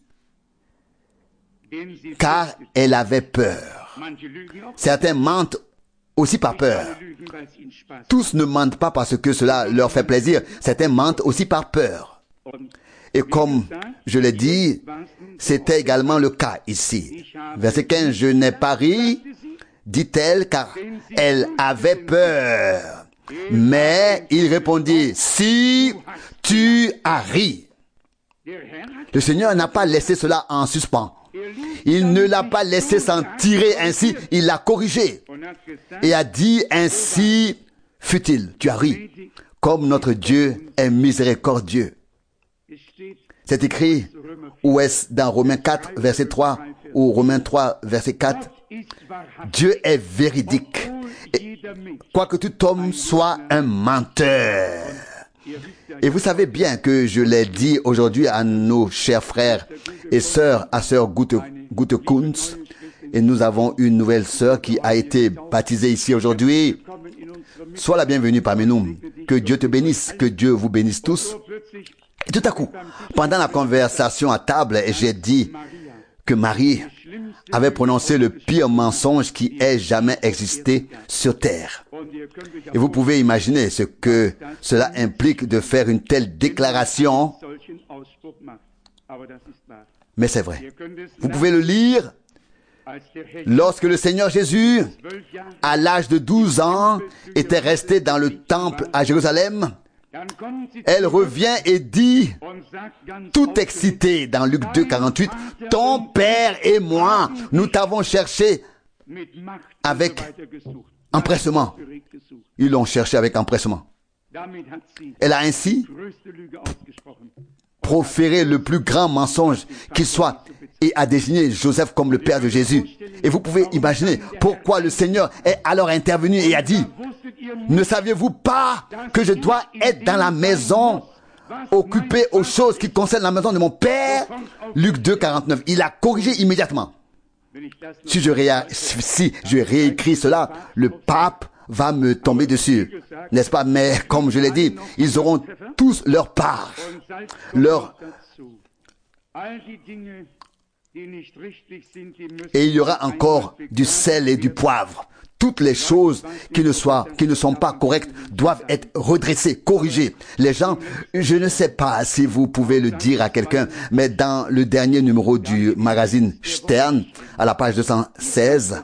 car elle avait peur. Certains mentent aussi par peur. Tous ne mentent pas parce que cela leur fait plaisir. Certains mentent aussi par peur. Et comme je l'ai dit, c'était également le cas ici. Verset quinze, je n'ai pas ri, dit-elle, car elle avait peur. Mais il répondit, si tu as ri. Le Seigneur n'a pas laissé cela en suspens. Il ne l'a pas laissé s'en tirer ainsi, il l'a corrigé et a dit, ainsi fut-il. Tu as ri, comme notre Dieu est miséricordieux. C'est écrit, ou est-ce dans Romains quatre, verset trois, ou Romains trois, verset quatre, Dieu est véridique, et quoique tout homme soit un menteur. Et vous savez bien que je l'ai dit aujourd'hui à nos chers frères et sœurs, à sœur Gute, Gute Kunz, et nous avons une nouvelle sœur qui a été baptisée ici aujourd'hui. Sois la bienvenue parmi nous. Que Dieu te bénisse, que Dieu vous bénisse tous. Et tout à coup, pendant la conversation à table, j'ai dit que Marie avait prononcé le pire mensonge qui ait jamais existé sur terre. Et vous pouvez imaginer ce que cela implique de faire une telle déclaration. Mais c'est vrai. Vous pouvez le lire. Lorsque le Seigneur Jésus, à l'âge de douze ans, était resté dans le temple à Jérusalem, elle revient et dit, tout excitée dans Luc deux, quarante-huit, « Ton père et moi, nous t'avons cherché avec empressement. » Ils l'ont cherché avec empressement. Elle a ainsi proféré le plus grand mensonge qui soit et a désigné Joseph comme le père de Jésus. Et vous pouvez imaginer pourquoi le Seigneur est alors intervenu et a dit, ne saviez-vous pas que je dois être dans la maison, occupé aux choses qui concernent la maison de mon père? Luc deux, quarante-neuf. Il a corrigé immédiatement. Si je, réa... si je réécris cela, le pape va me tomber dessus. N'est-ce pas? Mais comme je l'ai dit, ils auront tous leur part. Leur... Et il y aura encore du sel et du poivre. Toutes les choses qui ne soient, qui ne sont pas correctes doivent être redressées, corrigées. Les gens, je ne sais pas si vous pouvez le dire à quelqu'un, mais dans le dernier numéro du magazine Stern, à la page deux cent seize,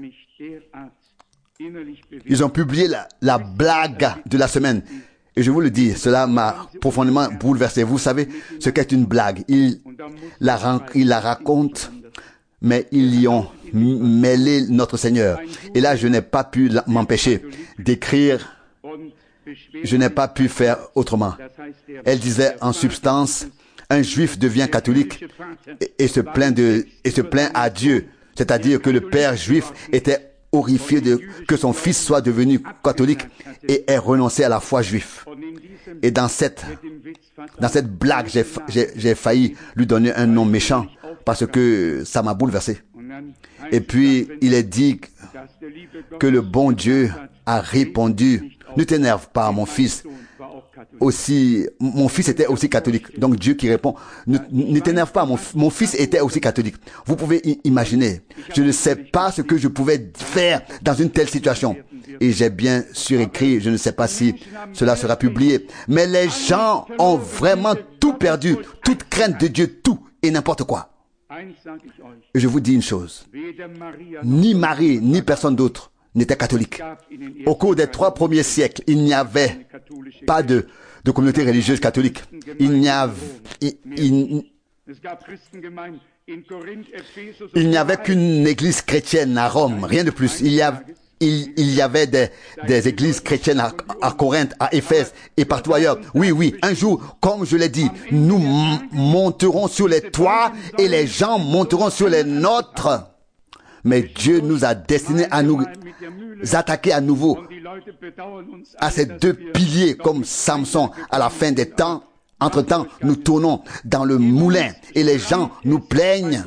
ils ont publié la, la blague de la semaine. Et je vous le dis, cela m'a profondément bouleversé. Vous savez ce qu'est une blague. Ils la, ils la racontent, mais ils y ont mêlé notre Seigneur. Et là, je n'ai pas pu m'empêcher d'écrire. Je n'ai pas pu faire autrement. Elle disait en substance, un juif devient catholique et, et se plaint de, et se plaint à Dieu. C'est-à-dire que le père juif était horrifié de que son fils soit devenu catholique et ait renoncé à la foi juive. Et dans cette, dans cette blague, j'ai, j'ai, j'ai failli lui donner un nom méchant parce que ça m'a bouleversé. Et puis, il est dit que le bon Dieu a répondu, ne t'énerve pas, mon fils. aussi, mon fils était aussi catholique. Donc Dieu qui répond, ne, ne t'énerve pas, mon, mon fils était aussi catholique. Vous pouvez imaginer, je ne sais pas ce que je pouvais faire dans une telle situation. Et j'ai bien sûr écrit, je ne sais pas si cela sera publié, mais les gens ont vraiment tout perdu, toute crainte de Dieu, tout et n'importe quoi. Et je vous dis une chose, ni Marie, ni personne d'autre n'était catholique. Au cours des trois premiers siècles, il n'y avait pas de, de communauté religieuse catholique. Il n'y avait, il, il, il n'y avait qu'une église chrétienne à Rome, rien de plus. Il y a, il, il y avait des, des églises chrétiennes à, à Corinthe, à Éphèse et partout ailleurs. Oui, oui, un jour, comme je l'ai dit, nous monterons sur les toits et les gens monteront sur les nôtres. Mais Dieu nous a destinés à nous attaquer à nouveau à ces deux piliers comme Samson à la fin des temps. Entre-temps, nous tournons dans le moulin et les gens nous plaignent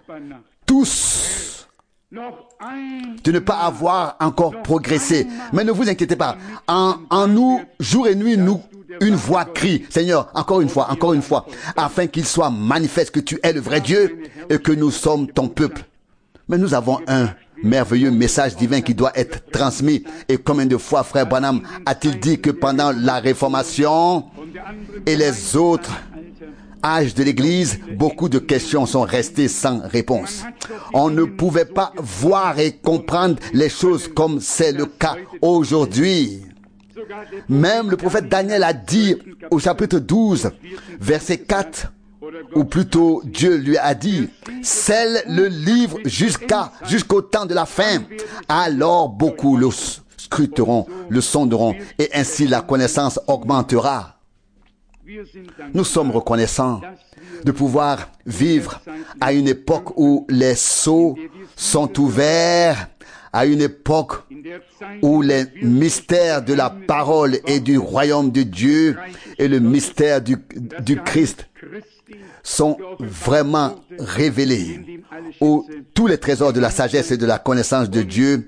tous de ne pas avoir encore progressé. Mais ne vous inquiétez pas. En, en nous, jour et nuit, nous, une voix crie, Seigneur, encore une fois, encore une fois, afin qu'il soit manifeste que tu es le vrai Dieu et que nous sommes ton peuple. Mais nous avons un merveilleux message divin qui doit être transmis. Et combien de fois, frère Branham, a-t-il dit que pendant la Réformation et les autres âges de l'Église, beaucoup de questions sont restées sans réponse. On ne pouvait pas voir et comprendre les choses comme c'est le cas aujourd'hui. Même le prophète Daniel a dit au chapitre douze, verset quatre, ou plutôt Dieu lui a dit, scelle le livre jusqu'à, jusqu'au temps de la fin. Alors beaucoup le scruteront, le sonderont, et ainsi la connaissance augmentera. Nous sommes reconnaissants de pouvoir vivre à une époque où les sceaux sont ouverts, à une époque où les mystères de la parole et du royaume de Dieu et le mystère du, du Christ sont vraiment révélés, où tous les trésors de la sagesse et de la connaissance de Dieu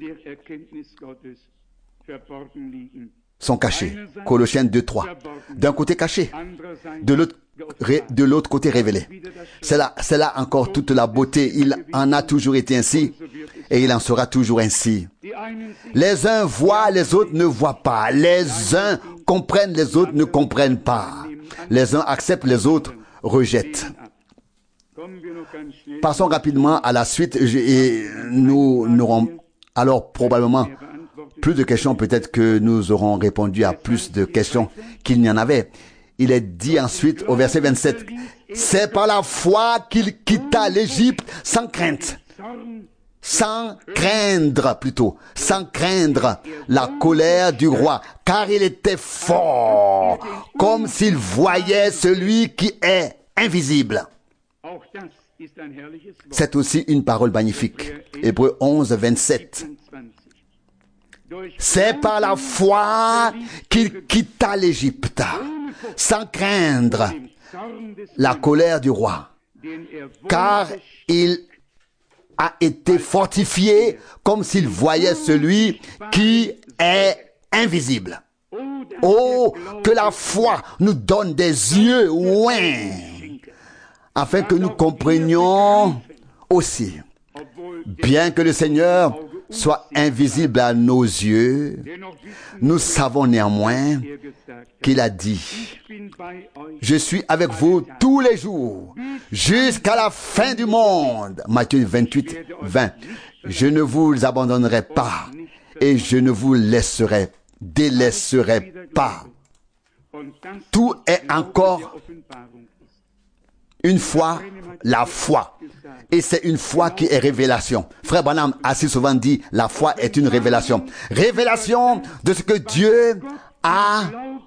sont cachés. Colossiens deux, trois. D'un côté caché, de l'autre, de l'autre côté révélé. C'est là, c'est là encore toute la beauté. Il en a toujours été ainsi et il en sera toujours ainsi. Les uns voient, les autres ne voient pas. Les uns comprennent, les autres ne comprennent pas. Les uns acceptent, les autres rejettent. Passons rapidement à la suite et nous n'aurons alors probablement plus de questions. Peut-être que nous aurons répondu à plus de questions qu'il n'y en avait. Il est dit ensuite au verset vingt-sept, c'est par la foi qu'il quitta l'Égypte sans crainte. Sans craindre plutôt, sans craindre la colère du roi, car il était fort, comme s'il voyait celui qui est invisible. C'est aussi une parole magnifique. Hébreux onze, vingt-sept. C'est par la foi qu'il quitta l'Égypte, sans craindre la colère du roi, car il a été fortifié comme s'il voyait celui qui est invisible. Oh, que la foi nous donne des yeux ouins, afin que nous comprenions aussi, bien que le Seigneur soit invisible à nos yeux, nous savons néanmoins qu'il a dit, je suis avec vous tous les jours, jusqu'à la fin du monde. Matthieu vingt-huit, vingt. Je ne vous abandonnerai pas et je ne vous laisserai, délaisserai pas. Tout est encore une fois la foi. Et c'est une foi qui est révélation. Frère Branham a si souvent dit, la foi est une révélation. Révélation de ce que Dieu a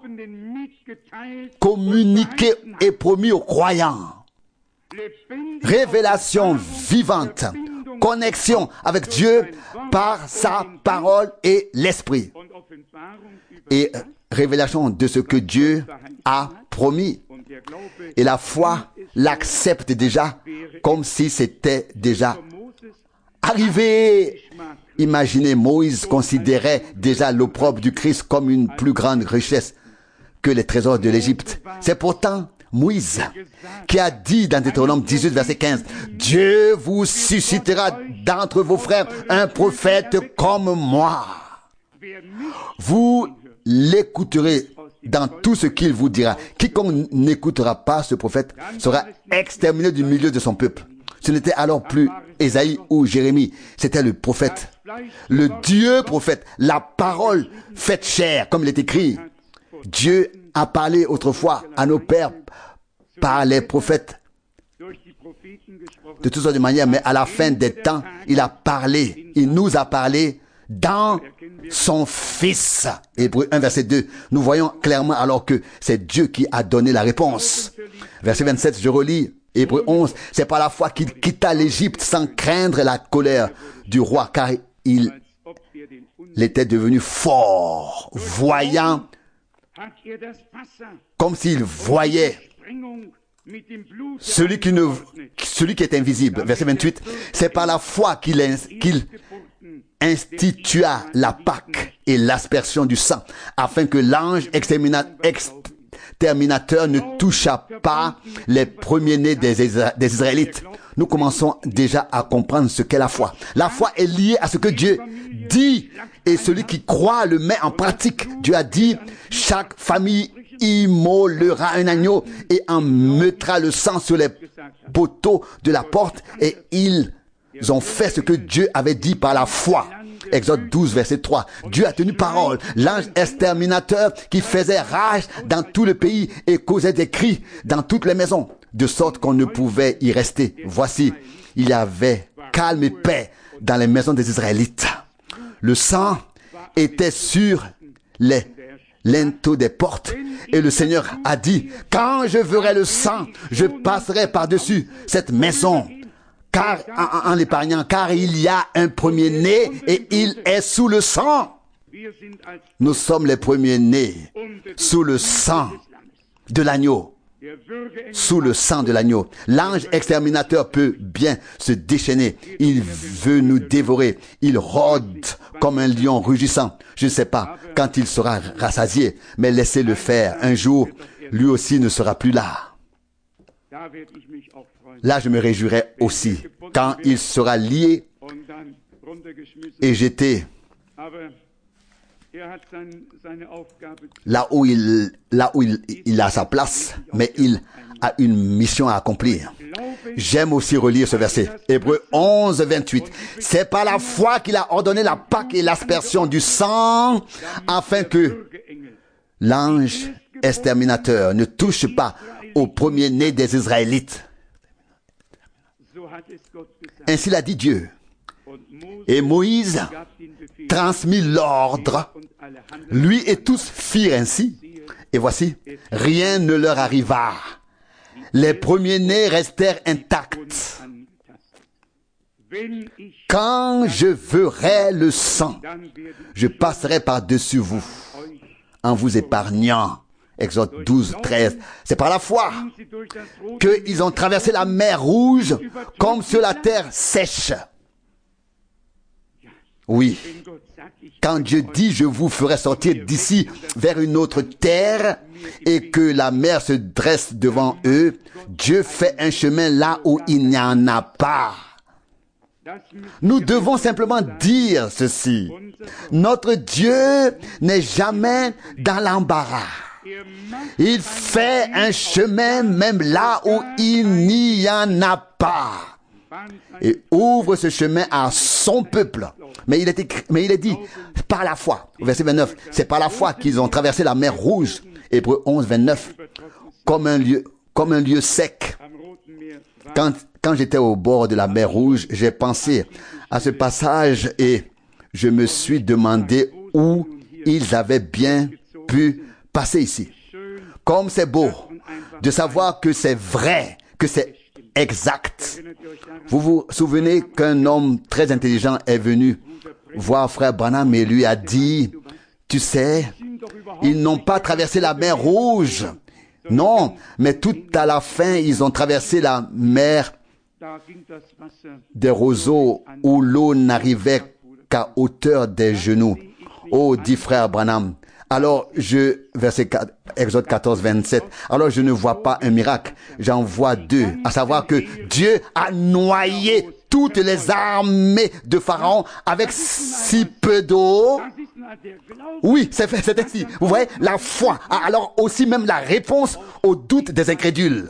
communiqué et promis aux croyants. Révélation vivante. Connexion avec Dieu par sa parole et l'esprit. Et révélation de ce que Dieu a promis. Et la foi l'accepte déjà comme si c'était déjà arrivé. Imaginez, Moïse considérait déjà l'opprobre du Christ comme une plus grande richesse que les trésors de l'Égypte. C'est pourtant Moïse qui a dit dans Deutéronome dix-huit, verset quinze, « Dieu vous suscitera d'entre vos frères un prophète comme moi. Vous l'écouterez dans tout ce qu'il vous dira. Quiconque n'écoutera pas ce prophète sera exterminé du milieu de son peuple. » Ce n'était alors plus Ésaïe ou Jérémie, c'était le prophète. Le Dieu prophète, la parole faite chair, comme il est écrit. Dieu a parlé autrefois à nos pères par les prophètes de toutes sortes de manières, mais à la fin des temps, il a parlé, il nous a parlé dans son Fils. Hébreux un, verset deux. Nous voyons clairement alors que c'est Dieu qui a donné la réponse. Verset vingt-sept, je relis. Hébreux onze, c'est par la foi qu'il quitta l'Égypte sans craindre la colère du roi, car il, il était devenu fort, voyant, comme s'il voyait celui qui, ne, celui qui est invisible. Verset vingt-huit, c'est par la foi qu'il qu'il institua la Pâque et l'aspersion du sang, afin que l'ange exterminateur terminateur ne toucha pas les premiers-nés des, des Israélites. Nous commençons déjà à comprendre ce qu'est la foi. La foi est liée à ce que Dieu dit et celui qui croit le met en pratique. Dieu a dit, chaque famille immolera un agneau et en mettra le sang sur les poteaux de la porte, et ils ont fait ce que Dieu avait dit par la foi. Exode douze, verset trois. Dieu a tenu parole. L'ange exterminateur qui faisait rage dans tout le pays et causait des cris dans toutes les maisons, de sorte qu'on ne pouvait y rester. Voici, il y avait calme et paix dans les maisons des Israélites. Le sang était sur les linteaux des portes, et le Seigneur a dit, quand je verrai le sang, je passerai par-dessus cette maison. Car, en, en l'épargnant, car il y a un premier-né et il est sous le sang. Nous sommes les premiers-nés sous le sang de l'agneau. Sous le sang de l'agneau. L'ange exterminateur peut bien se déchaîner. Il veut nous dévorer. Il rôde comme un lion rugissant. Je ne sais pas quand il sera rassasié, mais laissez-le faire. Un jour, lui aussi ne sera plus là. Là, je me réjouirai aussi quand il sera lié et jeté là où il, là où il, il a sa place, mais il a une mission à accomplir. J'aime aussi relire ce verset. Hébreux onze, vingt-huit. C'est par la foi qu'il a ordonné la Pâque et l'aspersion du sang, afin que l'ange exterminateur ne touche pas au premier-né des Israélites. Ainsi l'a dit Dieu. Et Moïse transmit l'ordre. Lui et tous firent ainsi. Et voici, rien ne leur arriva. Les premiers-nés restèrent intacts. Quand je verrai le sang, je passerai par-dessus vous, en vous épargnant. Exode douze, treize. C'est par la foi qu'ils ont traversé la mer Rouge comme sur la terre sèche. Oui. Quand Dieu dit, je vous ferai sortir d'ici vers une autre terre et que la mer se dresse devant eux, Dieu fait un chemin là où il n'y en a pas. Nous devons simplement dire ceci. Notre Dieu n'est jamais dans l'embarras. Il fait un chemin même là où il n'y en a pas. Et ouvre ce chemin à son peuple. Mais il est écrit, mais il est dit, par la foi. Verset vingt-neuf. C'est par la foi qu'ils ont traversé la mer Rouge. Hébreux onze, vingt-neuf. Comme un lieu, comme un lieu sec. Quand, quand j'étais au bord de la mer Rouge, j'ai pensé à ce passage et je me suis demandé où ils avaient bien pu passer ici. Comme c'est beau de savoir que c'est vrai, que c'est exact. Vous vous souvenez qu'un homme très intelligent est venu voir frère Branham et lui a dit, tu sais, ils n'ont pas traversé la mer Rouge. Non, mais tout à la fin, ils ont traversé la mer des roseaux où l'eau n'arrivait qu'à hauteur des genoux. Oh, dit frère Branham, Alors, je, verset quatre, Exode quatorze, vingt-sept. Alors, je ne vois pas un miracle. J'en vois deux. À savoir que Dieu a noyé toutes les armées de Pharaon avec si peu d'eau. Oui, c'est fait, c'est ainsi. Vous voyez, la foi a alors aussi même la réponse aux doutes des incrédules.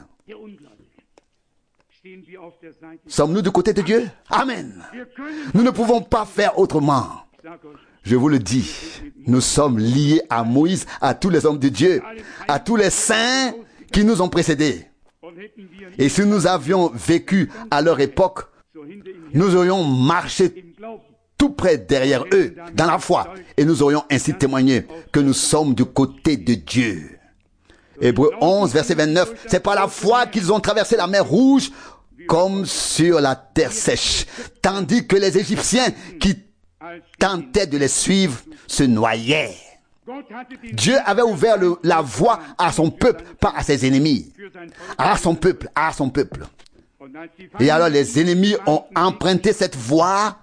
Sommes-nous du côté de Dieu? Amen. Nous ne pouvons pas faire autrement. Je vous le dis, nous sommes liés à Moïse, à tous les hommes de Dieu, à tous les saints qui nous ont précédés. Et si nous avions vécu à leur époque, nous aurions marché tout près derrière eux, dans la foi, et nous aurions ainsi témoigné que nous sommes du côté de Dieu. Hébreux onze, verset vingt-neuf, c'est par la foi qu'ils ont traversé la mer Rouge comme sur la terre sèche, tandis que les Égyptiens qui tentaient de les suivre se noyaient. Dieu avait ouvert le, la voie à son peuple, pas à ses ennemis. À son peuple, à son peuple. Et alors les ennemis ont emprunté cette voie.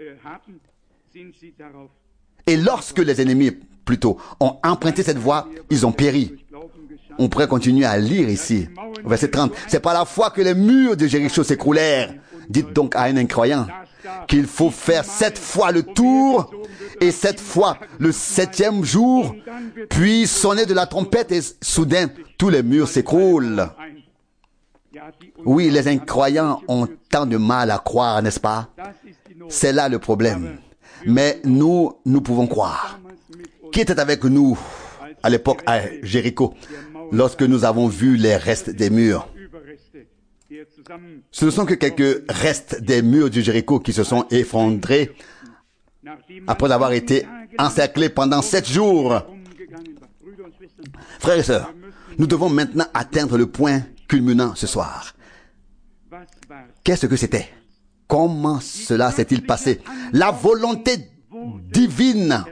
Et lorsque les ennemis, plutôt, ont emprunté cette voie, ils ont péri. On pourrait continuer à lire ici. Verset trente. C'est par la foi que les murs de Jéricho s'écroulèrent. Dites donc à un incroyant qu'il faut faire sept fois le tour, et sept fois le septième jour, puis sonner de la trompette, et soudain, tous les murs s'écroulent. Oui, les incroyants ont tant de mal à croire, n'est-ce pas? C'est là le problème. Mais nous, nous pouvons croire. Qui était avec nous à l'époque à Jéricho, lorsque nous avons vu les restes des murs? Ce ne sont que quelques restes des murs du Jéricho qui se sont effondrés après avoir été encerclés pendant sept jours. Frères et sœurs, nous devons maintenant atteindre le point culminant ce soir. Qu'est-ce que c'était? Comment cela s'est-il passé? La volonté divine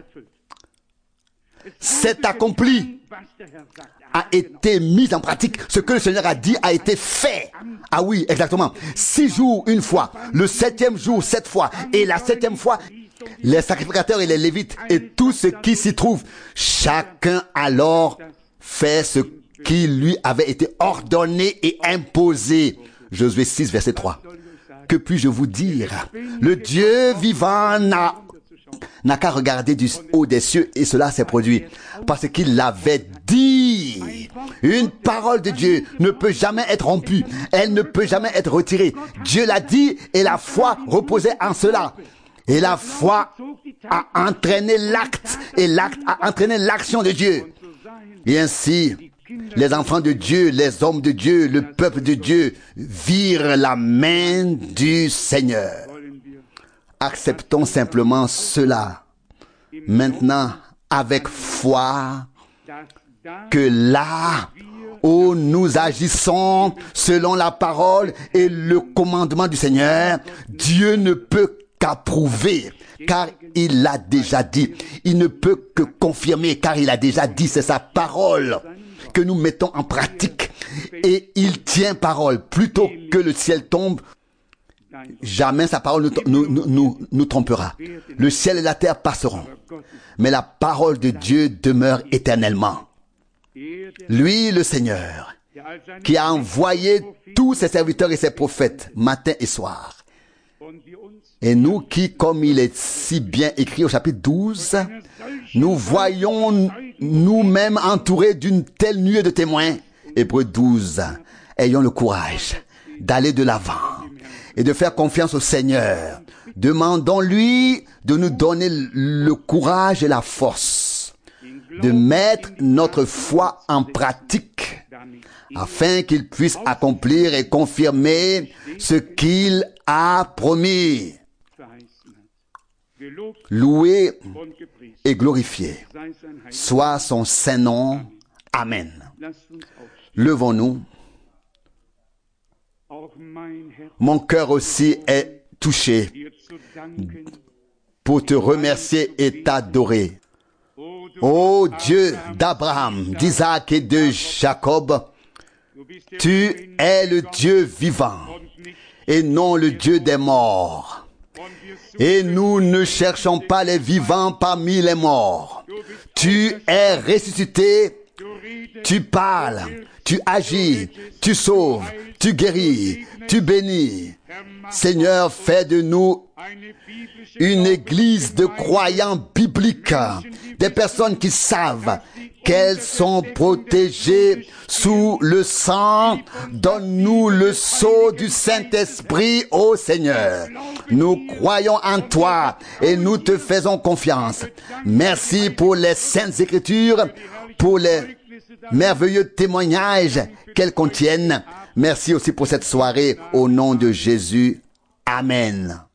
s'est accomplie, a été mise en pratique. Ce que le Seigneur a dit a été fait. Ah oui, exactement. Six jours une fois, le septième jour sept fois, et la septième fois, les sacrificateurs et les lévites et tout ce qui s'y trouve, chacun alors fait ce qui lui avait été ordonné et imposé. Josué six, verset trois. Que puis-je vous dire? Le Dieu vivant n'a n'a qu'à regarder du haut des cieux, et cela s'est produit parce qu'il l'avait dit. Une parole de Dieu ne peut jamais être rompue, elle ne peut jamais être retirée. Dieu l'a dit et la foi reposait en cela. Et la foi a entraîné l'acte, et l'acte a entraîné l'action de Dieu. Et ainsi, les enfants de Dieu, les hommes de Dieu, le peuple de Dieu virent la main du Seigneur. Acceptons simplement cela. Maintenant, avec foi, que là où nous agissons selon la parole et le commandement du Seigneur, Dieu ne peut qu'approuver, car il l'a déjà dit. Il ne peut que confirmer, car il a déjà dit, c'est sa parole que nous mettons en pratique. Et il tient parole. Plutôt que le ciel tombe, jamais sa parole nous, nous, nous, nous trompera. Le ciel et la terre passeront, mais la parole de Dieu demeure éternellement. Lui, le Seigneur, qui a envoyé tous ses serviteurs et ses prophètes, matin et soir. Et nous qui, comme il est si bien écrit au chapitre douze, nous voyons nous-mêmes entourés d'une telle nuée de témoins. Hébreux douze. Ayons le courage d'aller de l'avant et de faire confiance au Seigneur. Demandons-lui de nous donner le courage et la force de mettre notre foi en pratique afin qu'il puisse accomplir et confirmer ce qu'il a promis. Loué et glorifié soit son saint nom. Amen. Levons-nous. Mon cœur aussi est touché pour te remercier et t'adorer. Ô Dieu d'Abraham, d'Isaac et de Jacob, tu es le Dieu vivant et non le Dieu des morts. Et nous ne cherchons pas les vivants parmi les morts. Tu es ressuscité, tu parles, tu agis, tu sauves, tu guéris, tu bénis. Seigneur, fais de nous une église de croyants bibliques, des personnes qui savent qu'elles sont protégées sous le sang. Donne-nous le sceau du Saint-Esprit, ô Seigneur. Nous croyons en toi et nous te faisons confiance. Merci pour les Saintes Écritures, pour les merveilleux témoignages qu'elles contiennent. Merci aussi pour cette soirée au nom de Jésus. Amen.